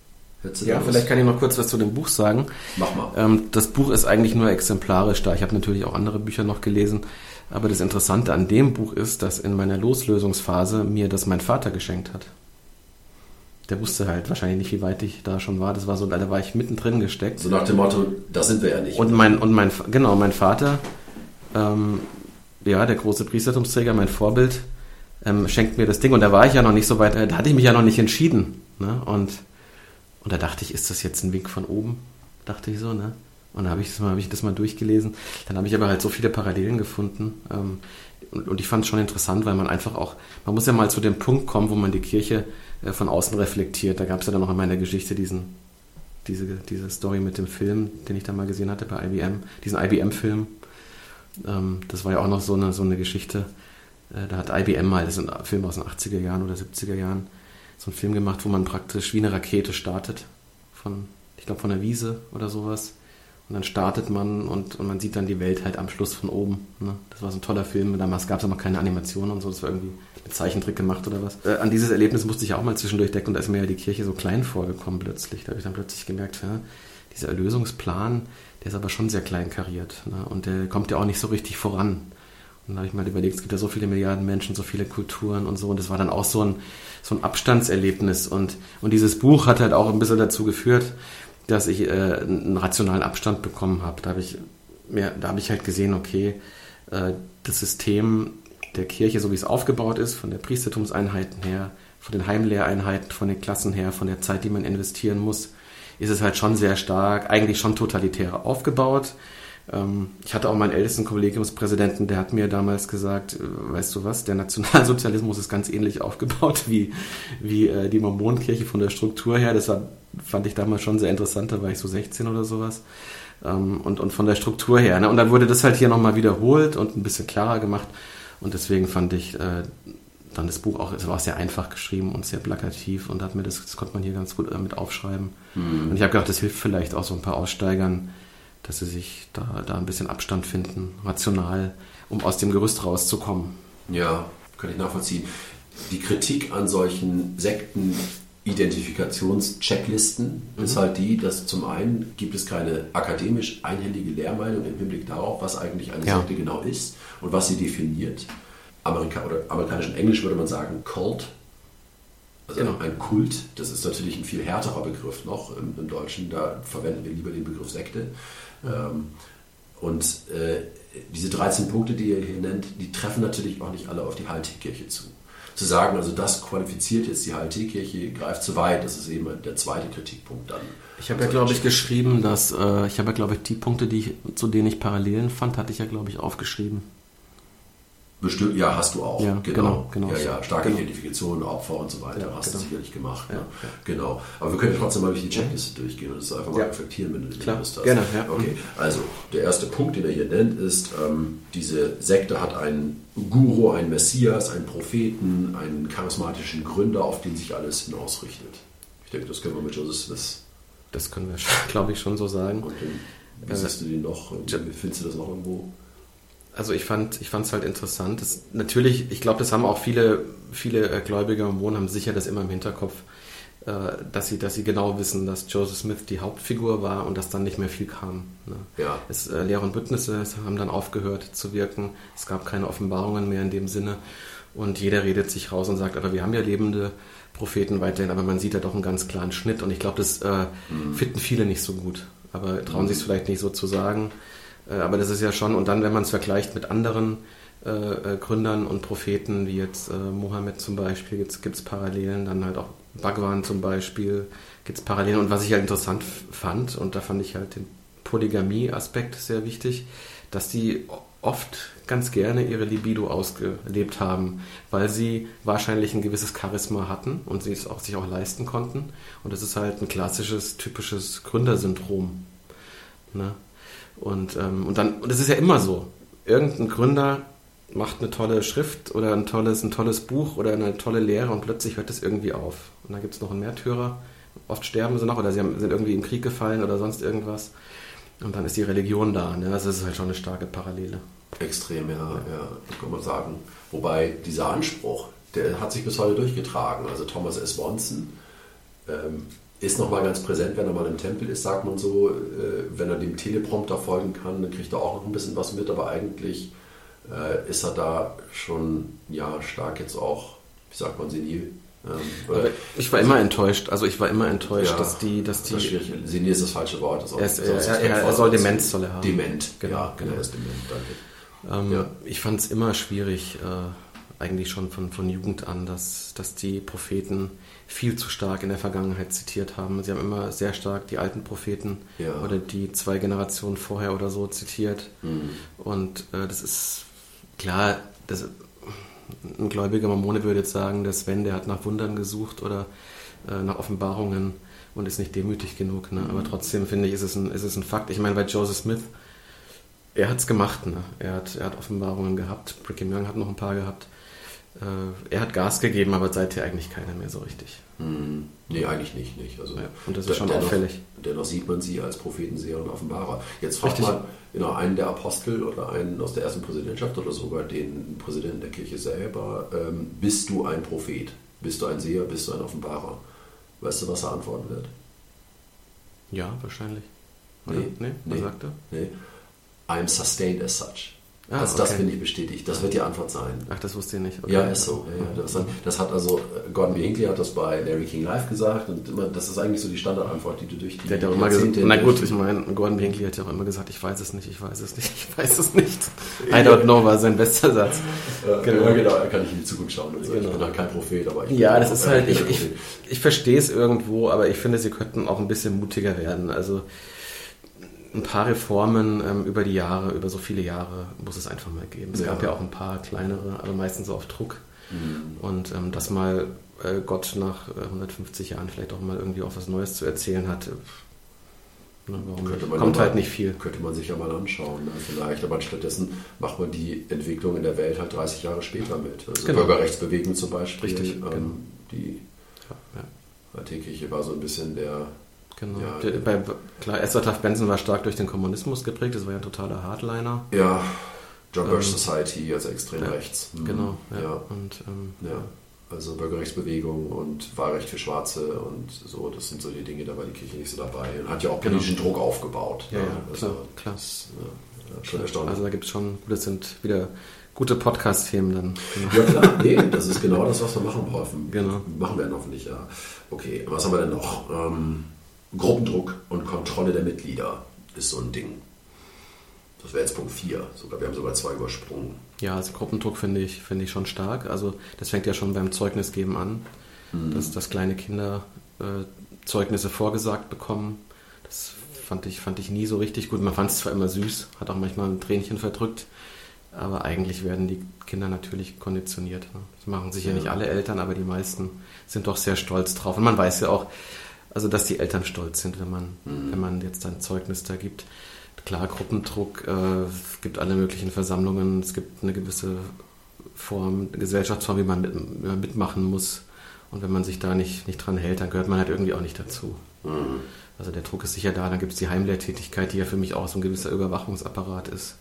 Ja, vielleicht kann ich noch kurz was zu dem Buch sagen. Mach mal. Ähm, das Buch ist eigentlich nur exemplarisch da. Ich habe natürlich auch andere Bücher noch gelesen. Aber das Interessante an dem Buch ist, dass in meiner Loslösungsphase mir das mein Vater geschenkt hat. Der wusste halt wahrscheinlich nicht, wie weit ich da schon war. Das war so, da war ich mittendrin gesteckt. So nach dem Motto, das sind wir ja nicht. Und mein, und mein, genau, mein Vater, ähm, ja, der große Priestertumsträger, mein Vorbild, Ähm, schenkt mir das Ding und da war ich ja noch nicht so weit, da hatte ich mich ja noch nicht entschieden, ne? und, und da dachte ich, ist das jetzt ein Wink von oben, dachte ich so, ne? Und dann habe ich das mal, habe ich das mal durchgelesen, dann habe ich aber halt so viele Parallelen gefunden ähm, und, und ich fand es schon interessant, weil man einfach auch, man muss ja mal zu dem Punkt kommen, wo man die Kirche äh, von außen reflektiert, da gab es ja dann noch in meiner Geschichte diesen, diese, diese Story mit dem Film, den ich da mal gesehen hatte bei I B M, diesen I B M-Film, ähm, das war ja auch noch so eine, so eine Geschichte. Da hat I B M mal, das ist ein Film aus den achtziger Jahren oder siebziger Jahren, so einen Film gemacht, wo man praktisch wie eine Rakete startet. Von, ich glaube, von der Wiese oder sowas. Und dann startet man und, und man sieht dann die Welt halt am Schluss von oben. Ne? Das war so ein toller Film. Damals gab es aber keine Animation und so. Das war irgendwie mit Zeichentrick gemacht oder was. Äh, an dieses Erlebnis musste ich auch mal zwischendurch denken. Und da ist mir ja die Kirche so klein vorgekommen plötzlich. Da habe ich dann plötzlich gemerkt, ja, dieser Erlösungsplan, der ist aber schon sehr klein kariert. Ne? Und der kommt ja auch nicht so richtig voran. Und da habe ich mal überlegt, es gibt ja so viele Milliarden Menschen, so viele Kulturen und so. Und das war dann auch so ein, so ein Abstandserlebnis. Und, und dieses Buch hat halt auch ein bisschen dazu geführt, dass ich äh, einen rationalen Abstand bekommen habe. Da habe ich, mehr, da habe ich halt gesehen, okay, äh, das System der Kirche, so wie es aufgebaut ist, von der Priestertumseinheiten her, von den Heimlehreinheiten, von den Klassen her, von der Zeit, die man investieren muss, ist es halt schon sehr stark, eigentlich schon totalitär aufgebaut. Ähm, ich hatte auch meinen ältesten Kollegiumspräsidenten, der hat mir damals gesagt, weißt du was, der Nationalsozialismus ist ganz ähnlich aufgebaut wie, wie äh, die Mormonenkirche von der Struktur her. Das war, fand ich damals schon sehr interessant, da war ich so sechzehn oder sowas. Ähm, und, und von der Struktur her. Ne? Und dann wurde das halt hier nochmal wiederholt und ein bisschen klarer gemacht. Und deswegen fand ich äh, dann das Buch auch, es war auch sehr einfach geschrieben und sehr plakativ und hat mir das, das konnte man hier ganz gut äh, mit aufschreiben. Mhm. Und ich habe gedacht, das hilft vielleicht auch so ein paar Aussteigern, dass sie sich da, da ein bisschen Abstand finden, rational, um aus dem Gerüst rauszukommen. Ja, kann ich nachvollziehen. Die Kritik an solchen Sekten-Identifikations-Checklisten mhm. ist halt die, dass zum einen gibt es keine akademisch einhellige Lehrmeinung im Hinblick darauf, was eigentlich eine ja. Sekte genau ist und was sie definiert. Amerika- oder amerikanisch und Englisch würde man sagen Cult. Also genau. Ein Kult, das ist natürlich ein viel härterer Begriff noch. Im, im Deutschen, da verwenden wir lieber den Begriff Sekte. Ähm, und äh, diese dreizehn Punkte, die ihr hier nennt, die treffen natürlich auch nicht alle auf die H L T-Kirche zu. Zu sagen, also das qualifiziert jetzt die H L T-Kirche, greift zu weit, das ist eben der zweite Kritikpunkt dann. Ich habe ja, glaube ich, geschrieben, dass, äh, ich habe ja, glaube ich, die Punkte, die ich, zu denen ich Parallelen fand, hatte ich ja, glaube ich, aufgeschrieben. Bestimmt, ja, hast du auch. Ja, genau. genau, genau. Ja, ja, starke genau. Identifikation, Opfer und so weiter, ja, hast genau. du sicherlich gemacht. Ja, ne? ja. Genau. Aber wir können trotzdem mal durch die Checkliste durchgehen und das einfach mal ja. reflektieren, wenn du Klar. Lust hast. Gerne, ja. Okay, also der erste Punkt, den er hier nennt, ist, ähm, diese Sekte hat einen Guru, einen Messias, einen Propheten, einen charismatischen Gründer, auf den sich alles hinausrichtet. Ich denke, das können wir mit Joseph Smith. Das können wir, glaube ich, schon so sagen. Und den, wie äh, siehst du den noch? Wie findest du das noch irgendwo? Also ich fand ich fand es halt interessant. Das, natürlich, ich glaube, das haben auch viele viele äh, Gläubige und Mormonen haben sicher das immer im Hinterkopf, äh, dass sie dass sie genau wissen, dass Joseph Smith die Hauptfigur war und dass dann nicht mehr viel kam. Ne? Ja. Es, äh, Lehre und Bündnisse haben dann aufgehört zu wirken. Es gab keine Offenbarungen mehr in dem Sinne und jeder redet sich raus und sagt, aber wir haben ja lebende Propheten weiterhin, aber man sieht ja doch einen ganz klaren Schnitt und ich glaube, das äh, mhm. finden viele nicht so gut, aber trauen mhm. sich es vielleicht nicht so zu sagen. Aber das ist ja schon, und dann, wenn man es vergleicht mit anderen äh, Gründern und Propheten, wie jetzt äh, Mohammed zum Beispiel, gibt es Parallelen, dann halt auch Bhagwan zum Beispiel, gibt es Parallelen. Und was ich halt interessant fand, und da fand ich halt den Polygamie-Aspekt sehr wichtig, dass die oft ganz gerne ihre Libido ausgelebt haben, weil sie wahrscheinlich ein gewisses Charisma hatten und sie es auch, sich auch leisten konnten. Und das ist halt ein klassisches, typisches Gründersyndrom. Ne? Und, ähm, und dann, und das ist ja immer so. Irgendein Gründer macht eine tolle Schrift oder ein tolles, ein tolles Buch oder eine tolle Lehre und plötzlich hört es irgendwie auf. Und dann gibt es noch einen Märtyrer. Oft sterben sie noch oder sie haben, sind irgendwie im Krieg gefallen oder sonst irgendwas. Und dann ist die Religion da. Ne? Also das ist halt schon eine starke Parallele. Extrem, ja, ja, das kann man sagen. Wobei dieser Anspruch, der hat sich bis heute durchgetragen. Also Thomas S. Monson ähm, ist nochmal ganz präsent, wenn er mal im Tempel ist, sagt man so, äh, wenn er dem Teleprompter folgen kann, dann kriegt er auch noch ein bisschen was mit, aber eigentlich äh, ist er da schon ja stark jetzt auch, wie sagt man, senil. Ähm, ich war also, immer enttäuscht, also ich war immer enttäuscht, ja, dass die, dass die... Das ist schwierig. Senil ist das falsche Wort. Das er, ist, er, er, er, er soll Demenz soll er haben. Dement, genau, ja, genau. Er ist dement, danke. Ähm, ja. Ich fand es immer schwierig, äh, eigentlich schon von, von Jugend an, dass, dass die Propheten viel zu stark in der Vergangenheit zitiert haben. Sie haben immer sehr stark die alten Propheten ja. oder die zwei Generationen vorher oder so zitiert. Mhm. Und äh, das ist klar, das, ein gläubiger Mormone würde jetzt sagen, der Sven, der hat nach Wundern gesucht oder äh, nach Offenbarungen und ist nicht demütig genug. Ne? Mhm. Aber trotzdem finde ich, ist es ein, ist es ein Fakt. Ich meine, bei Joseph Smith, er hat es gemacht. Ne? Er hat, er hat Offenbarungen gehabt. Brigham Young hat noch ein paar gehabt. äh, er hat Gas gegeben, aber seither eigentlich keiner mehr so richtig. Hm. Nee, eigentlich nicht. nicht. Also, ja, und das ist schon dennoch, auffällig. Dennoch sieht man sie als Prophetenseher und Offenbarer. Jetzt fragt Richtig. man genau, einen der Apostel oder einen aus der ersten Präsidentschaft oder sogar den Präsidenten der Kirche selber, ähm, bist du ein Prophet? Bist du ein Seher? Bist du ein Offenbarer? Weißt du, was er antworten wird? Ja, wahrscheinlich. Oder? Nee, nee, was nee, sagt er? Nee. I'm sustained as such. Ah, also okay. das finde ich bestätigt. Das wird die Antwort sein. Ach, das wusste ich nicht. Okay. Ja, ist so. Ja, ja. Das, hat, das hat also Gordon B. Hinckley hat das bei Larry King Live gesagt und immer, das ist eigentlich so die Standardantwort, die du durch die Der hat ja auch immer gesagt, na gut, ich meine, Gordon B. Hinckley hat ja auch immer gesagt, ich weiß es nicht, ich weiß es nicht, ich weiß es nicht. I don't know war sein bester Satz. Ja, genau, genau, da kann ich in die Zukunft schauen. Also genau. Ich bin halt kein Prophet, aber ich bin Ja, das ist halt, ich, ich, ich, ich verstehe es irgendwo, aber ich finde, sie könnten auch ein bisschen mutiger werden. Also ein paar Reformen ähm, über die Jahre, über so viele Jahre muss es einfach mal geben. Es ja. gab ja auch ein paar kleinere, aber meistens so auf Druck. Mhm. Und ähm, dass mal äh, Gott nach äh, hundertfünfzig Jahren vielleicht auch mal irgendwie auch was Neues zu erzählen hat, ne, warum nicht? Kommt halt mal, nicht viel. Könnte man sich ja mal anschauen, ne, vielleicht. Aber stattdessen macht man die Entwicklung in der Welt halt dreißig Jahre später mit. Also genau. Bürgerrechtsbewegung zum Beispiel. Richtig, ähm, genau. Die ja, ja. Kirche war so ein bisschen der... Genau. Ja, der, bei, klar, Ezra Taft Benson war stark durch den Kommunismus geprägt, das war ja ein totaler Hardliner. Ja, John Birch ähm, Society, also extrem ja, rechts. Mhm. Genau, ja. ja. Und, ähm, ja. Also Bürgerrechtsbewegung und Wahlrecht für Schwarze und so, das sind so die Dinge, da war die Kirche nicht so dabei. Und hat ja auch politischen genau. Druck aufgebaut. Ja, ja, also, klar. klar. Das, ja, schon erstaunlich. Also da gibt es schon, das sind wieder gute Podcast-Themen dann. Genau. Ja klar, nee, das ist genau das, was wir machen hoffen. Genau. Machen wir hoffentlich, ja. Okay, was haben wir denn noch? Ähm, Gruppendruck und Kontrolle der Mitglieder ist so ein Ding. Das wäre jetzt Punkt vier. Sogar, wir haben sogar zwei übersprungen. Ja, also Gruppendruck finde ich, finde ich schon stark. Also das fängt ja schon beim Zeugnisgeben an, mhm. dass, dass kleine Kinder äh, Zeugnisse vorgesagt bekommen. Das fand ich, fand ich nie so richtig gut. Man fand es zwar immer süß, hat auch manchmal ein Tränchen verdrückt, aber eigentlich werden die Kinder natürlich konditioniert. Ne? Das machen sicher ja. nicht alle Eltern, aber die meisten sind doch sehr stolz drauf. Und man weiß ja auch, also dass die Eltern stolz sind, wenn man, mhm. wenn man jetzt ein Zeugnis da gibt. Klar, Gruppendruck, äh, es gibt alle möglichen Versammlungen, es gibt eine gewisse Form, eine Gesellschaftsform, wie man, mit, wie man mitmachen muss. Und wenn man sich da nicht, nicht dran hält, dann gehört man halt irgendwie auch nicht dazu. Mhm. Also der Druck ist sicher da, dann gibt es die Heimlehrtätigkeit, die ja für mich auch so ein gewisser Überwachungsapparat ist.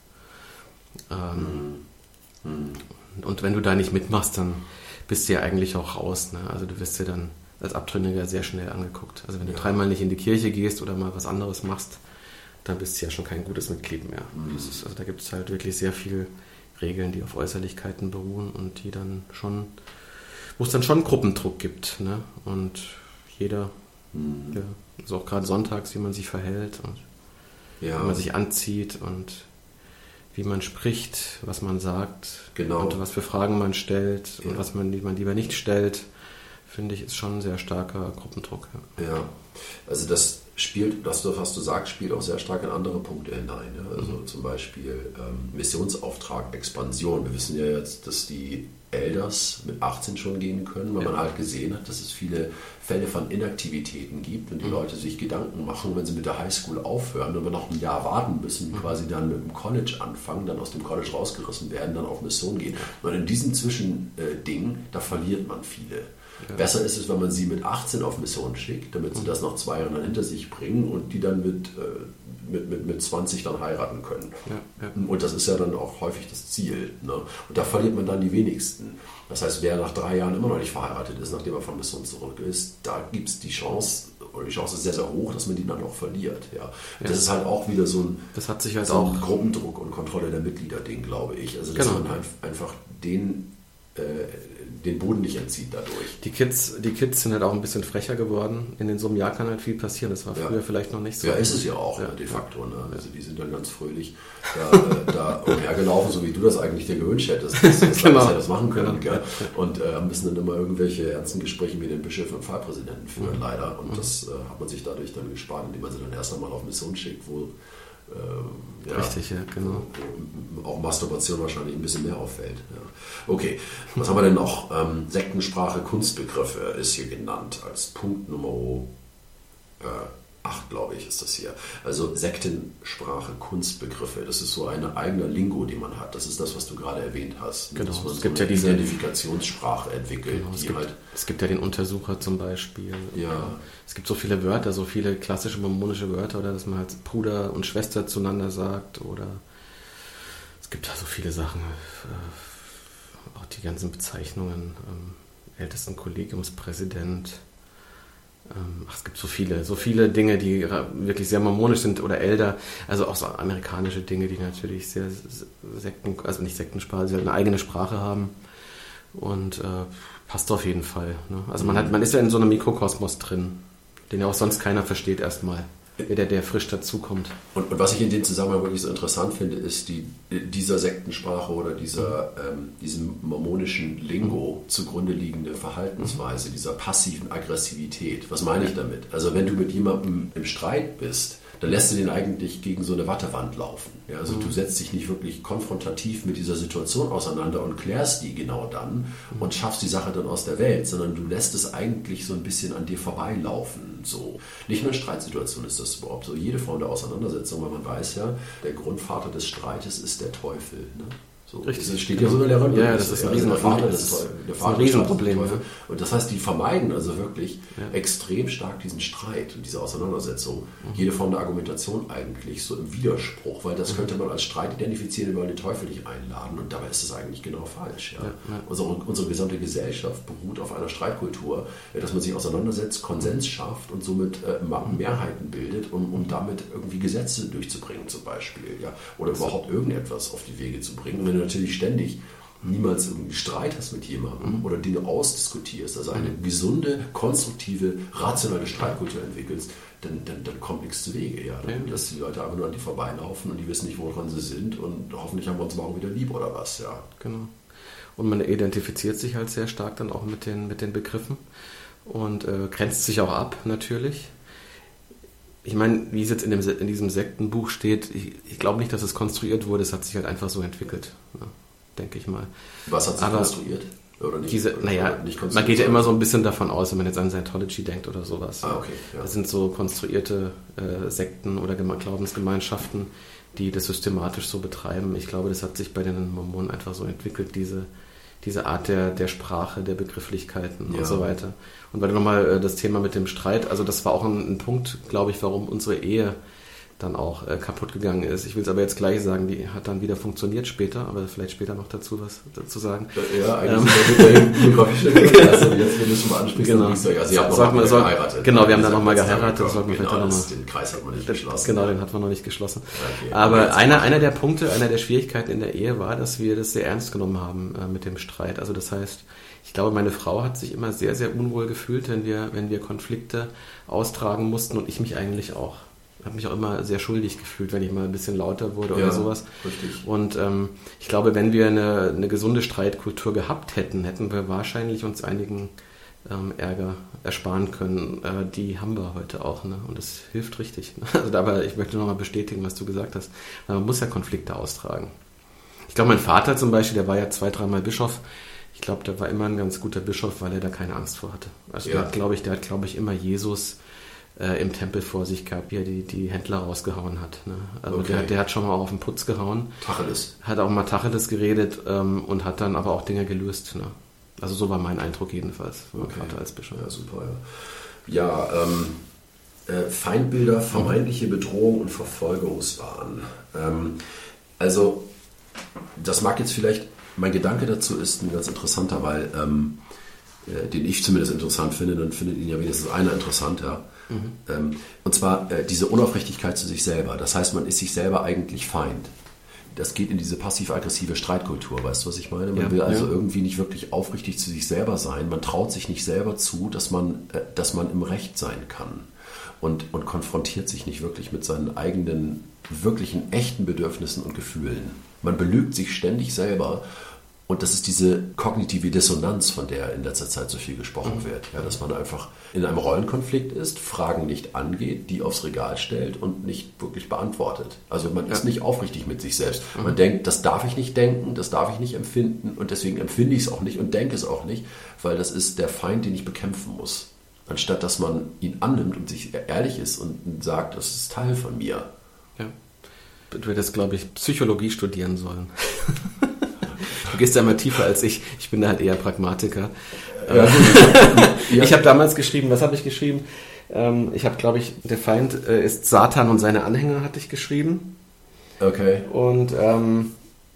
Ähm, mhm. Mhm. Und wenn du da nicht mitmachst, dann bist du ja eigentlich auch raus. Ne? Also du wirst ja dann als Abtrünniger sehr schnell angeguckt. Also wenn du ja. dreimal nicht in die Kirche gehst oder mal was anderes machst, dann bist du ja schon kein gutes Mitglied mehr. Mhm. Das ist, also da gibt es halt wirklich sehr viele Regeln, die auf Äußerlichkeiten beruhen und die dann schon, wo es dann schon Gruppendruck gibt. Ne? Und jeder, mhm. ja, also auch gerade sonntags, wie man sich verhält und ja. wie man sich anzieht und wie man spricht, was man sagt genau. und was für Fragen man stellt ja. und was man, die man lieber nicht stellt, finde ich, ist schon ein sehr starker Gruppendruck. Ja, ja. Also das spielt, das, was du sagst, spielt auch sehr stark in andere Punkte hinein. Ja? Also mhm. zum Beispiel ähm, Missionsauftrag, Expansion. Wir wissen ja jetzt, dass die Elders mit achtzehn schon gehen können, weil ja. man halt gesehen hat, dass es viele Fälle von Inaktivitäten gibt und die mhm. Leute sich Gedanken machen, wenn sie mit der Highschool aufhören und wir noch ein Jahr warten müssen, mhm. quasi dann mit dem College anfangen, dann aus dem College rausgerissen werden, dann auf Mission gehen. Und in diesem Zwischending, da verliert man viele. Ja. Besser ist es, wenn man sie mit achtzehn auf Mission schickt, damit sie das noch zwei Jahre dann hinter sich bringen und die dann mit, äh, mit, mit, mit zwanzig dann heiraten können. Ja, ja. Und das ist ja dann auch häufig das Ziel. Ne? Und da verliert man dann die wenigsten. Das heißt, wer nach drei Jahren immer noch nicht verheiratet ist, nachdem er von Mission zurück ist, da gibt es die Chance, oder die Chance ist sehr, sehr hoch, dass man die dann auch verliert. Ja. Ja. Das ist halt auch wieder so ein, das hat sich halt so ein auch Gruppendruck und Kontrolle der Mitglieder-Ding, glaube ich. Also dass genau. man einfach den den Boden nicht entzieht dadurch. Die Kids, die Kids sind halt auch ein bisschen frecher geworden. In den so einem Jahr kann halt viel passieren. Das war früher ja. vielleicht noch nicht so. Ja, ist es ja auch, ja. de facto. Ne? Also die sind dann ganz fröhlich da, da umhergelaufen, so wie du das eigentlich dir gewünscht hättest, dass, dass genau. das machen können. Genau. Und äh, müssen dann immer irgendwelche ernsten Gespräche mit den Bischöfen und Pfarrpräsidenten führen, mhm. leider. Und mhm. das äh, hat man sich dadurch dann gespart, indem man sie dann erst einmal auf Mission schickt, wo Äh, ja, Richtig, ja, genau. Auch Masturbation wahrscheinlich ein bisschen mehr auffällt. Ja. Okay, was haben wir denn noch? Ähm, Sektensprache, Kunstbegriffe ist hier genannt als Punkt Nummer äh, acht, glaube ich, ist das hier. Also Sektensprache, Kunstbegriffe, das ist so eine eigene Lingo, die man hat. Das ist das, was du gerade erwähnt hast. Genau, dass man es so gibt eine ja diese Identifikationssprache entwickelt. Genau, es, die gibt, halt, es gibt ja den Untersucher zum Beispiel. Ja. Es gibt so viele Wörter, so viele klassische mormonische Wörter, oder dass man halt Bruder und Schwester zueinander sagt, oder es gibt ja so viele Sachen, auch die ganzen Bezeichnungen, ältesten Kollegiumspräsident. Ach, es gibt so viele, so viele Dinge, die wirklich sehr mormonisch sind oder älter, also auch so amerikanische Dinge, die natürlich sehr Sekten, also nicht Sektensprache, sie halt eine eigene Sprache haben und äh, passt auf jeden Fall. Ne? Also man hat, man ist ja in so einem Mikrokosmos drin, den ja auch sonst keiner versteht erstmal. Der, der frisch dazukommt. Und, und was ich in dem Zusammenhang wirklich so interessant finde, ist die, dieser Sektensprache oder dieser, mhm. ähm, diesem mormonischen Lingo mhm. zugrunde liegende Verhaltensweise, mhm. dieser passiven Aggressivität. Was meine ich damit? Also wenn du mit jemandem im Streit bist, dann lässt du den eigentlich gegen so eine Wattewand laufen. Ja, also mhm. du setzt dich nicht wirklich konfrontativ mit dieser Situation auseinander und klärst die genau dann mhm. und schaffst die Sache dann aus der Welt, sondern du lässt es eigentlich so ein bisschen an dir vorbeilaufen. So. Nicht nur in Streitsituationen ist das überhaupt so. Jede Form der Auseinandersetzung, weil man weiß ja, der Grundvater des Streites ist der Teufel. Ne? So, Richtig. Das steht ja so in der Lehre. Ja, das ist ein, Riesen- der Vater des Teufels, der Vater ein Riesenproblem. Teufel. Und das heißt, die vermeiden also wirklich ja. extrem stark diesen Streit und diese Auseinandersetzung. Mhm. Jede Form der Argumentation eigentlich so im Widerspruch, weil das mhm. könnte man als Streit identifizieren, wir wollen den Teufel nicht einladen und dabei ist es eigentlich genau falsch. Ja? Ja, ja. Unsere, unsere gesamte Gesellschaft beruht auf einer Streitkultur, dass man sich auseinandersetzt, Konsens schafft und somit äh, Mehrheiten bildet, um, um damit irgendwie Gesetze durchzubringen zum Beispiel. Ja? Oder überhaupt irgendetwas auf die Wege zu bringen. Und wenn du natürlich ständig niemals irgendwie Streit hast mit jemandem mhm. oder Dinge ausdiskutierst, also eine gesunde, konstruktive, rationale Streitkultur entwickelst, dann, dann, dann kommt nichts zu Wege. Ja? Dann, dass die Leute einfach nur an die vorbeilaufen und die wissen nicht, woran sie sind und hoffentlich haben wir uns morgen wieder lieb oder was. Ja. Genau. Und man identifiziert sich halt sehr stark dann auch mit den, mit den Begriffen und äh, grenzt sich auch ab natürlich. Ich meine, wie es jetzt in, dem, in diesem Sektenbuch steht, ich, ich glaube nicht, dass es konstruiert wurde, es hat sich halt einfach so entwickelt, ja, denke ich mal. Was hat sich Aber konstruiert? Oder nicht? Diese, oder naja, nicht man geht ja immer so ein bisschen davon aus, wenn man jetzt an Scientology denkt oder sowas. Ah, okay, ja. Das sind so konstruierte äh, Sekten oder Geme- Glaubensgemeinschaften, die das systematisch so betreiben. Ich glaube, das hat sich bei den Mormonen einfach so entwickelt, diese, diese Art der, der Sprache, der Begrifflichkeiten ja. und so weiter. Und weil nochmal äh, das Thema mit dem Streit, also das war auch ein, ein Punkt, glaube ich, warum unsere Ehe dann auch äh, kaputt gegangen ist. Ich will es aber jetzt gleich sagen, die hat dann wieder funktioniert später, aber vielleicht später noch dazu was dazu sagen. Ja, eigentlich ähm, ist biografische also jetzt, wenn du es mal ansprichst, genau. dann ich sagen, also sie haben noch mal soll, geheiratet. Genau, wir haben dann nochmal geheiratet. Das sollten wir genau, vielleicht das, noch mal, den Kreis hat man nicht geschlossen. Genau, ja. den hat man noch nicht geschlossen. Okay, aber aber einer, einer der Punkte, einer der Schwierigkeiten in der Ehe war, dass wir das sehr ernst genommen haben äh, mit dem Streit. Also das heißt, ich glaube, meine Frau hat sich immer sehr, sehr unwohl gefühlt, wenn wir, wenn wir Konflikte austragen mussten und ich mich eigentlich auch. Ich habe mich auch immer sehr schuldig gefühlt, wenn ich mal ein bisschen lauter wurde ja, oder sowas. Richtig. Und ähm, ich glaube, wenn wir eine, eine gesunde Streitkultur gehabt hätten, hätten wir wahrscheinlich uns einigen ähm, Ärger ersparen können. Äh, die haben wir heute auch, ne? Und das hilft richtig. Ne? Also, aber ich möchte nochmal bestätigen, was du gesagt hast. Man muss ja Konflikte austragen. Ich glaube, mein Vater zum Beispiel, der war ja zwei, dreimal Bischof. Ich glaube, der war immer ein ganz guter Bischof, weil er da keine Angst vor hatte. Also ja. der hat, glaube ich, der hat, glaube ich, immer Jesus äh, im Tempel vor sich gehabt, wie er die, die Händler rausgehauen hat. Ne? Also okay. der, der hat schon mal auf den Putz gehauen. Tacheles. Hat auch mal Tacheles geredet ähm, und hat dann aber auch Dinge gelöst. Ne? Also so war mein Eindruck jedenfalls von meinem okay. Vater als Bischof. Ja, super. Ja, ja ähm, äh, Feindbilder, vermeintliche Bedrohung und Verfolgungswahn. Ähm, also das mag jetzt vielleicht, mein Gedanke dazu ist ein ganz interessanter, weil ähm, äh, den ich zumindest interessant finde, dann findet ihn ja wenigstens einer interessanter. Mhm. Ähm, und zwar äh, diese Unaufrichtigkeit zu sich selber. Das heißt, man ist sich selber eigentlich Feind. Das geht in diese passiv-aggressive Streitkultur, weißt du, was ich meine? Man ja, will also ja. irgendwie nicht wirklich aufrichtig zu sich selber sein. Man traut sich nicht selber zu, dass man, äh, dass man im Recht sein kann. Und, und konfrontiert sich nicht wirklich mit seinen eigenen, wirklichen, echten Bedürfnissen und Gefühlen. Man belügt sich ständig selber. Und das ist diese kognitive Dissonanz, von der in letzter Zeit so viel gesprochen mhm. wird. Ja, dass man einfach in einem Rollenkonflikt ist, Fragen nicht angeht, die aufs Regal stellt und nicht wirklich beantwortet. Also man ja. ist nicht aufrichtig mit sich selbst. Mhm. Man denkt, das darf ich nicht denken, das darf ich nicht empfinden und deswegen empfinde ich es auch nicht und denke es auch nicht, weil das ist der Feind, den ich bekämpfen muss. anstatt dass man ihn annimmt und sich ehrlich ist und sagt, das ist Teil von mir. Ja. Du hättest, glaube ich, Psychologie studieren sollen. Du gehst ja immer tiefer als ich. Ich bin da halt eher Pragmatiker. Ja, ja. Ich habe damals geschrieben, was habe ich geschrieben? Ich habe, glaube ich, der Feind ist Satan und seine Anhänger, hatte ich geschrieben. Okay. Und, ähm,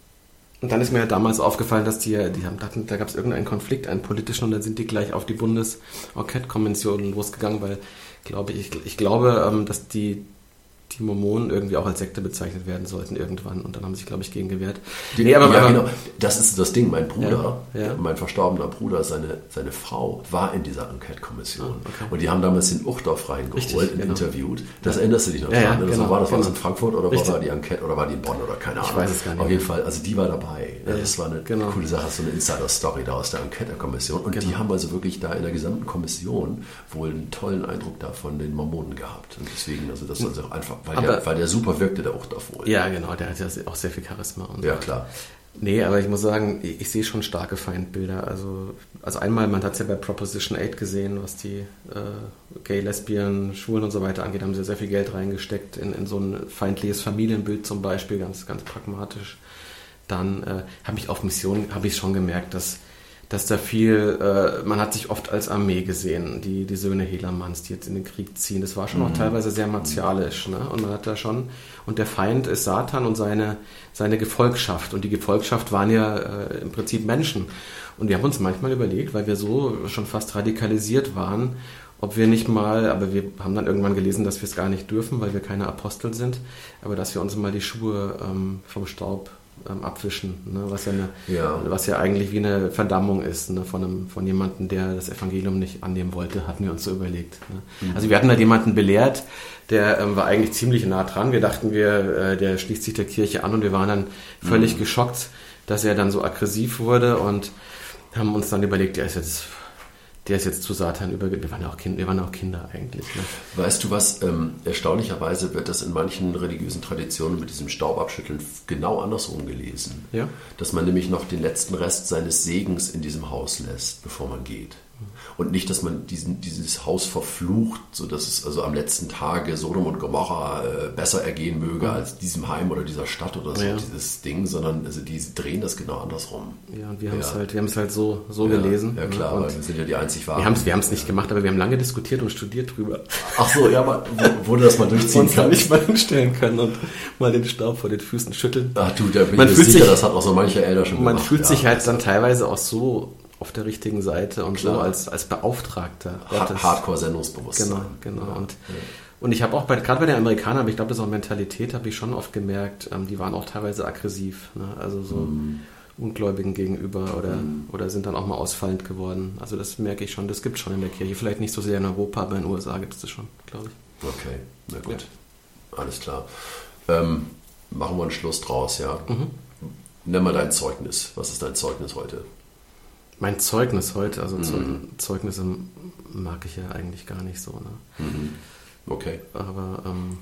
und dann ist mir damals aufgefallen, dass die, die haben, da gab es irgendeinen Konflikt, einen politischen, und dann sind die gleich auf die Bundes-Enquete-Kommission losgegangen, weil, glaube ich, ich glaube, dass die die Mormonen irgendwie auch als Sekte bezeichnet werden sollten irgendwann. Und dann haben sie sich, glaube ich, gegen gewehrt. Die, nee, aber, ja, aber, genau. Das ist das Ding. Mein Bruder, ja, ja. mein verstorbener Bruder, seine, seine Frau war in dieser Enquete-Kommission. Ah, okay. Und die haben damals den Uchtdorf reingeholt Richtig, und genau. interviewt. Das ja. erinnerst du dich noch ja, dran? Ja, das genau, war das, war das genau. in Frankfurt oder Richtig. war die Enquete oder war die in Bonn oder keine Ahnung? Ich weiß es gar nicht. Auf jeden Fall, also die war dabei. Ja, ja, das war eine genau. coole Sache, so eine Insider-Story da aus der Enquete-Kommission. Und genau. die haben also wirklich da in der gesamten Kommission wohl einen tollen Eindruck da von den Mormonen gehabt. Und deswegen, also das ist also einfach, weil, aber, der, weil der super wirkte, der Uchtdorf wohl. Ja, genau, der hat ja auch sehr viel Charisma. Und ja, so. klar. Nee, aber ich muss sagen, ich, ich sehe schon starke Feindbilder. Also, also einmal, man hat es ja bei Proposition acht gesehen, was die äh, Gay, Lesbian, Schwulen und so weiter angeht, haben sie sehr viel Geld reingesteckt in, in so ein feindliches Familienbild zum Beispiel, ganz, ganz pragmatisch. Dann äh, habe ich auf Mission, habe ich schon gemerkt, dass dass da viel, äh, man hat sich oft als Armee gesehen, die, die Söhne Helamanns, die jetzt in den Krieg ziehen. Das war schon mhm. auch teilweise sehr martialisch, ne? Und man hat da schon, und der Feind ist Satan und seine, seine Gefolgschaft. Und die Gefolgschaft waren ja äh, im Prinzip Menschen. Und wir haben uns manchmal überlegt, weil wir so schon fast radikalisiert waren, ob wir nicht mal, aber wir haben dann irgendwann gelesen, dass wir es gar nicht dürfen, weil wir keine Apostel sind, aber dass wir uns mal die Schuhe ähm, vom Staub ähm, abwischen, ne? was, ja eine, ja. was ja eigentlich wie eine Verdammung ist, ne? von, einem, von jemandem, der das Evangelium nicht annehmen wollte, hatten wir uns so überlegt. Ne? Mhm. Also wir hatten halt jemanden belehrt, der ähm, war eigentlich ziemlich nah dran. Wir dachten, wir, äh, der schließt sich der Kirche an, und wir waren dann völlig mhm. geschockt, dass er dann so aggressiv wurde, und haben uns dann überlegt, der ist jetzt... Der ist jetzt zu Satan übergegangen. Wir waren ja auch Kinder, wir waren auch Kinder eigentlich. Ne? Weißt du was? Ähm, erstaunlicherweise wird das in manchen religiösen Traditionen mit diesem Staubabschütteln genau andersrum gelesen. Ja? Dass man nämlich noch den letzten Rest seines Segens in diesem Haus lässt, bevor man geht. Und nicht, dass man diesen, dieses Haus verflucht, sodass es also am letzten Tage Sodom und Gomorra äh, besser ergehen möge mhm. als diesem Heim oder dieser Stadt oder so, ja. dieses Ding, sondern also die drehen das genau andersrum. Ja, und wir haben es ja. halt, wir haben es halt so, so ja, gelesen. Ja klar, und aber wir sind ja die einzig wahren. Wir haben es wir haben's nicht gemacht, aber wir haben lange diskutiert und studiert drüber. Ach so, ja, aber wo, wo du das mal durchziehen kannst. Und nicht mal hinstellen können und mal den Staub vor den Füßen schütteln. Ach du, da bin man ich fühlt sicher, sich, das hat auch so mancher Elder schon man gemacht. Man fühlt ja, sich halt dann teilweise auch so auf der richtigen Seite und klar. so als, als Beauftragter. Hard, Hardcore-Sendungsbewusstsein. Genau, genau. Ja. Und, und ich habe auch, bei, gerade bei den Amerikanern, aber ich glaube, das ist auch Mentalität, habe ich schon oft gemerkt, ähm, die waren auch teilweise aggressiv. Ne? Also so mm. Ungläubigen gegenüber oder, mm. oder sind dann auch mal ausfallend geworden. Also das merke ich schon, das gibt es schon in der Kirche. Vielleicht nicht so sehr in Europa, aber in den U S A gibt es das schon, glaube ich. Okay, na gut. Ja. Alles klar. Ähm, machen wir einen Schluss draus, ja? Mhm. Nenn mal dein Zeugnis. Was ist dein Zeugnis heute? Mein Zeugnis heute, also mhm. Zeugnisse mag ich ja eigentlich gar nicht so. Ne? Mhm. Okay. Aber ähm,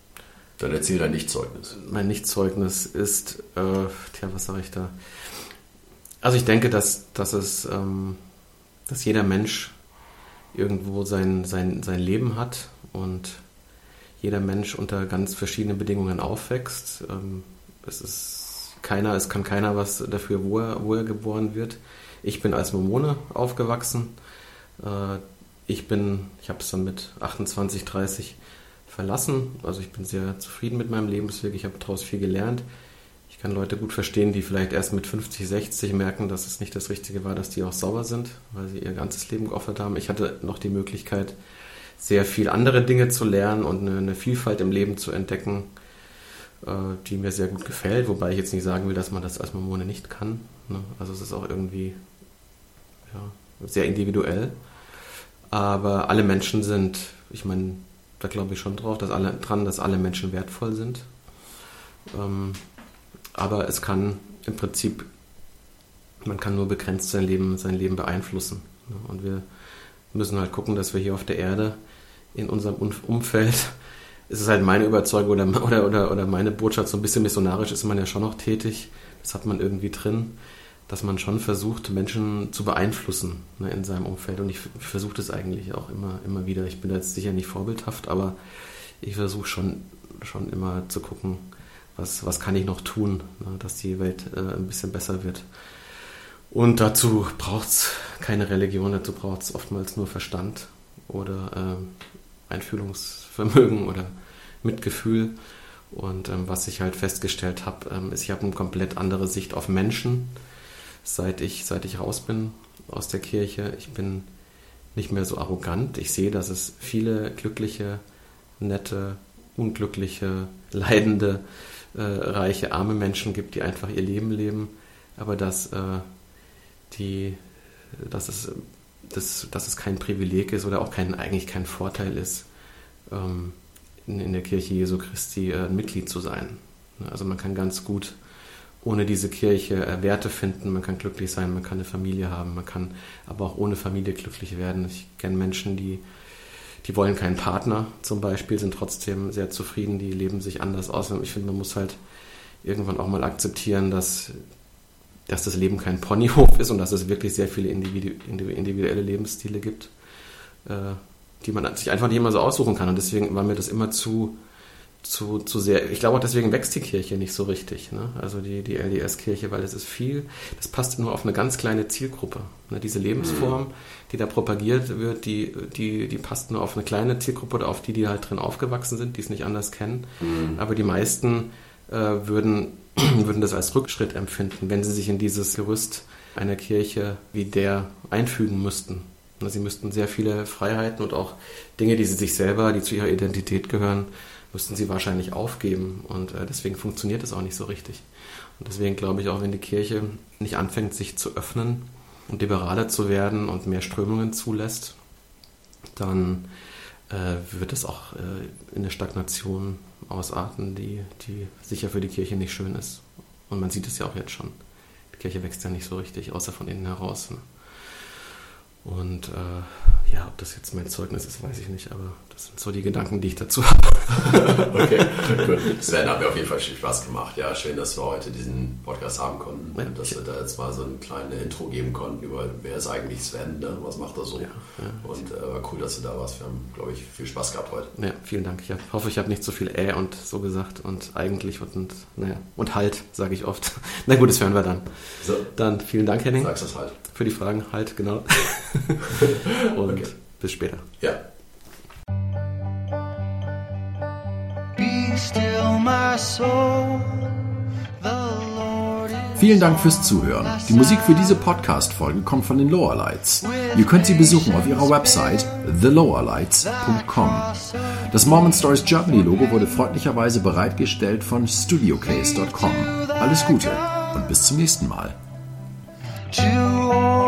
dann erzähl dein Nicht-Zeugnis. Mein Nicht-Zeugnis ist, äh, tja, was sage ich da? Also ich denke, dass, dass es, ähm, dass jeder Mensch irgendwo sein, sein, sein Leben hat und jeder Mensch unter ganz verschiedenen Bedingungen aufwächst. Ähm, es ist keiner, es kann keiner was dafür, wo er, wo er geboren wird. Ich bin als Mormone aufgewachsen. Ich bin, ich habe es dann mit achtundzwanzig, dreißig verlassen. Also ich bin sehr zufrieden mit meinem Lebensweg. Ich habe daraus viel gelernt. Ich kann Leute gut verstehen, die vielleicht erst mit fünfzig, sechzig merken, dass es nicht das Richtige war, dass die auch sauer sind, weil sie ihr ganzes Leben geopfert haben. Ich hatte noch die Möglichkeit, sehr viel andere Dinge zu lernen und eine, eine Vielfalt im Leben zu entdecken, die mir sehr gut gefällt, wobei ich jetzt nicht sagen will, dass man das als Mormone nicht kann. Also es ist auch irgendwie ja, sehr individuell. Aber alle Menschen sind, ich meine, da glaube ich schon drauf, dass alle, dran, dass alle Menschen wertvoll sind. Ähm, aber es kann im Prinzip, man kann nur begrenzt sein Leben, sein Leben beeinflussen. Und wir müssen halt gucken, dass wir hier auf der Erde in unserem Umfeld, es ist halt meine Überzeugung oder, oder, oder, oder meine Botschaft, so ein bisschen missionarisch ist man ja schon noch tätig, das hat man irgendwie drin, dass man schon versucht, Menschen zu beeinflussen, ne, in seinem Umfeld. Und ich, ich versuche das eigentlich auch immer, immer wieder. Ich bin da jetzt sicher nicht vorbildhaft, aber ich versuche schon, schon immer zu gucken, was, was kann ich noch tun, ne, dass die Welt äh, ein bisschen besser wird. Und dazu braucht es keine Religion, dazu braucht es oftmals nur Verstand oder äh, Einfühlungsvermögen oder Mitgefühl. Und ähm, was ich halt festgestellt habe, ähm, ist, ich habe eine komplett andere Sicht auf Menschen, seit ich, seit ich raus bin aus der Kirche. Ich bin nicht mehr so arrogant. Ich sehe, dass es viele glückliche, nette, unglückliche, leidende, äh, reiche, arme Menschen gibt, die einfach ihr Leben leben. Aber dass, äh, die, dass, es, dass, dass es kein Privileg ist oder auch kein, eigentlich kein Vorteil ist, ähm, in, in der Kirche Jesu Christi äh, Mitglied zu sein. Also man kann ganz gut ohne diese Kirche äh, Werte finden, man kann glücklich sein, man kann eine Familie haben, man kann aber auch ohne Familie glücklich werden. Ich kenne Menschen, die, die wollen keinen Partner zum Beispiel, sind trotzdem sehr zufrieden, die leben sich anders aus. Und ich finde, man muss halt irgendwann auch mal akzeptieren, dass, dass das Leben kein Ponyhof ist und dass es wirklich sehr viele individu- individuelle Lebensstile gibt, äh, die man sich einfach nicht immer so aussuchen kann. Und deswegen war mir das immer zu Zu, zu sehr, ich glaube auch deswegen wächst die Kirche nicht so richtig, ne? Also die, die L D S-Kirche, weil es ist viel, das passt nur auf eine ganz kleine Zielgruppe. Ne? Diese Lebensform, die da propagiert wird, die, die, die passt nur auf eine kleine Zielgruppe oder auf die, die halt drin aufgewachsen sind, die es nicht anders kennen. Mhm. Aber die meisten äh, würden, würden das als Rückschritt empfinden, wenn sie sich in dieses Gerüst einer Kirche wie der einfügen müssten. Sie müssten sehr viele Freiheiten und auch Dinge, die sie sich selber, die zu ihrer Identität gehören, müssten sie wahrscheinlich aufgeben und äh, deswegen funktioniert es auch nicht so richtig. Und deswegen glaube ich auch, wenn die Kirche nicht anfängt, sich zu öffnen und liberaler zu werden und mehr Strömungen zulässt, dann äh, wird es auch äh, in eine Stagnation ausarten, die, die sicher für die Kirche nicht schön ist. Und man sieht es ja auch jetzt schon. Die Kirche wächst ja nicht so richtig, außer von innen heraus. Ne? Und äh, ja, ob das jetzt mein Zeugnis ist, weiß ich nicht, aber das sind so die Gedanken, die ich dazu habe. Okay, gut. Sven, hat mir auf jeden Fall viel Spaß gemacht. Ja, schön, dass wir heute diesen Podcast haben konnten ja, und dass wir da jetzt mal so eine kleine Intro geben konnten über, wer ist eigentlich Sven, ne? Was macht er so? Ja, ja. Und äh, war cool, dass du da warst. Wir haben, glaube ich, viel Spaß gehabt heute. Ja, vielen Dank. Ich hoffe, ich habe nicht so viel äh und so gesagt und eigentlich und, und naja, und halt, sage ich oft. Na gut, das hören wir dann. So. Dann vielen Dank, Henning. Sagst das halt. Für die Fragen, halt, genau. Und okay. Bis später. Ja. Be still my soul, the Lord is. Vielen Dank fürs Zuhören. Die Musik für diese Podcast-Folge kommt von den Lowerlights. Ihr könnt sie besuchen auf ihrer Website the lowerlights dot com. Das Mormon Stories Germany Logo wurde freundlicherweise bereitgestellt von studio case dot com. Alles Gute und bis zum nächsten Mal. To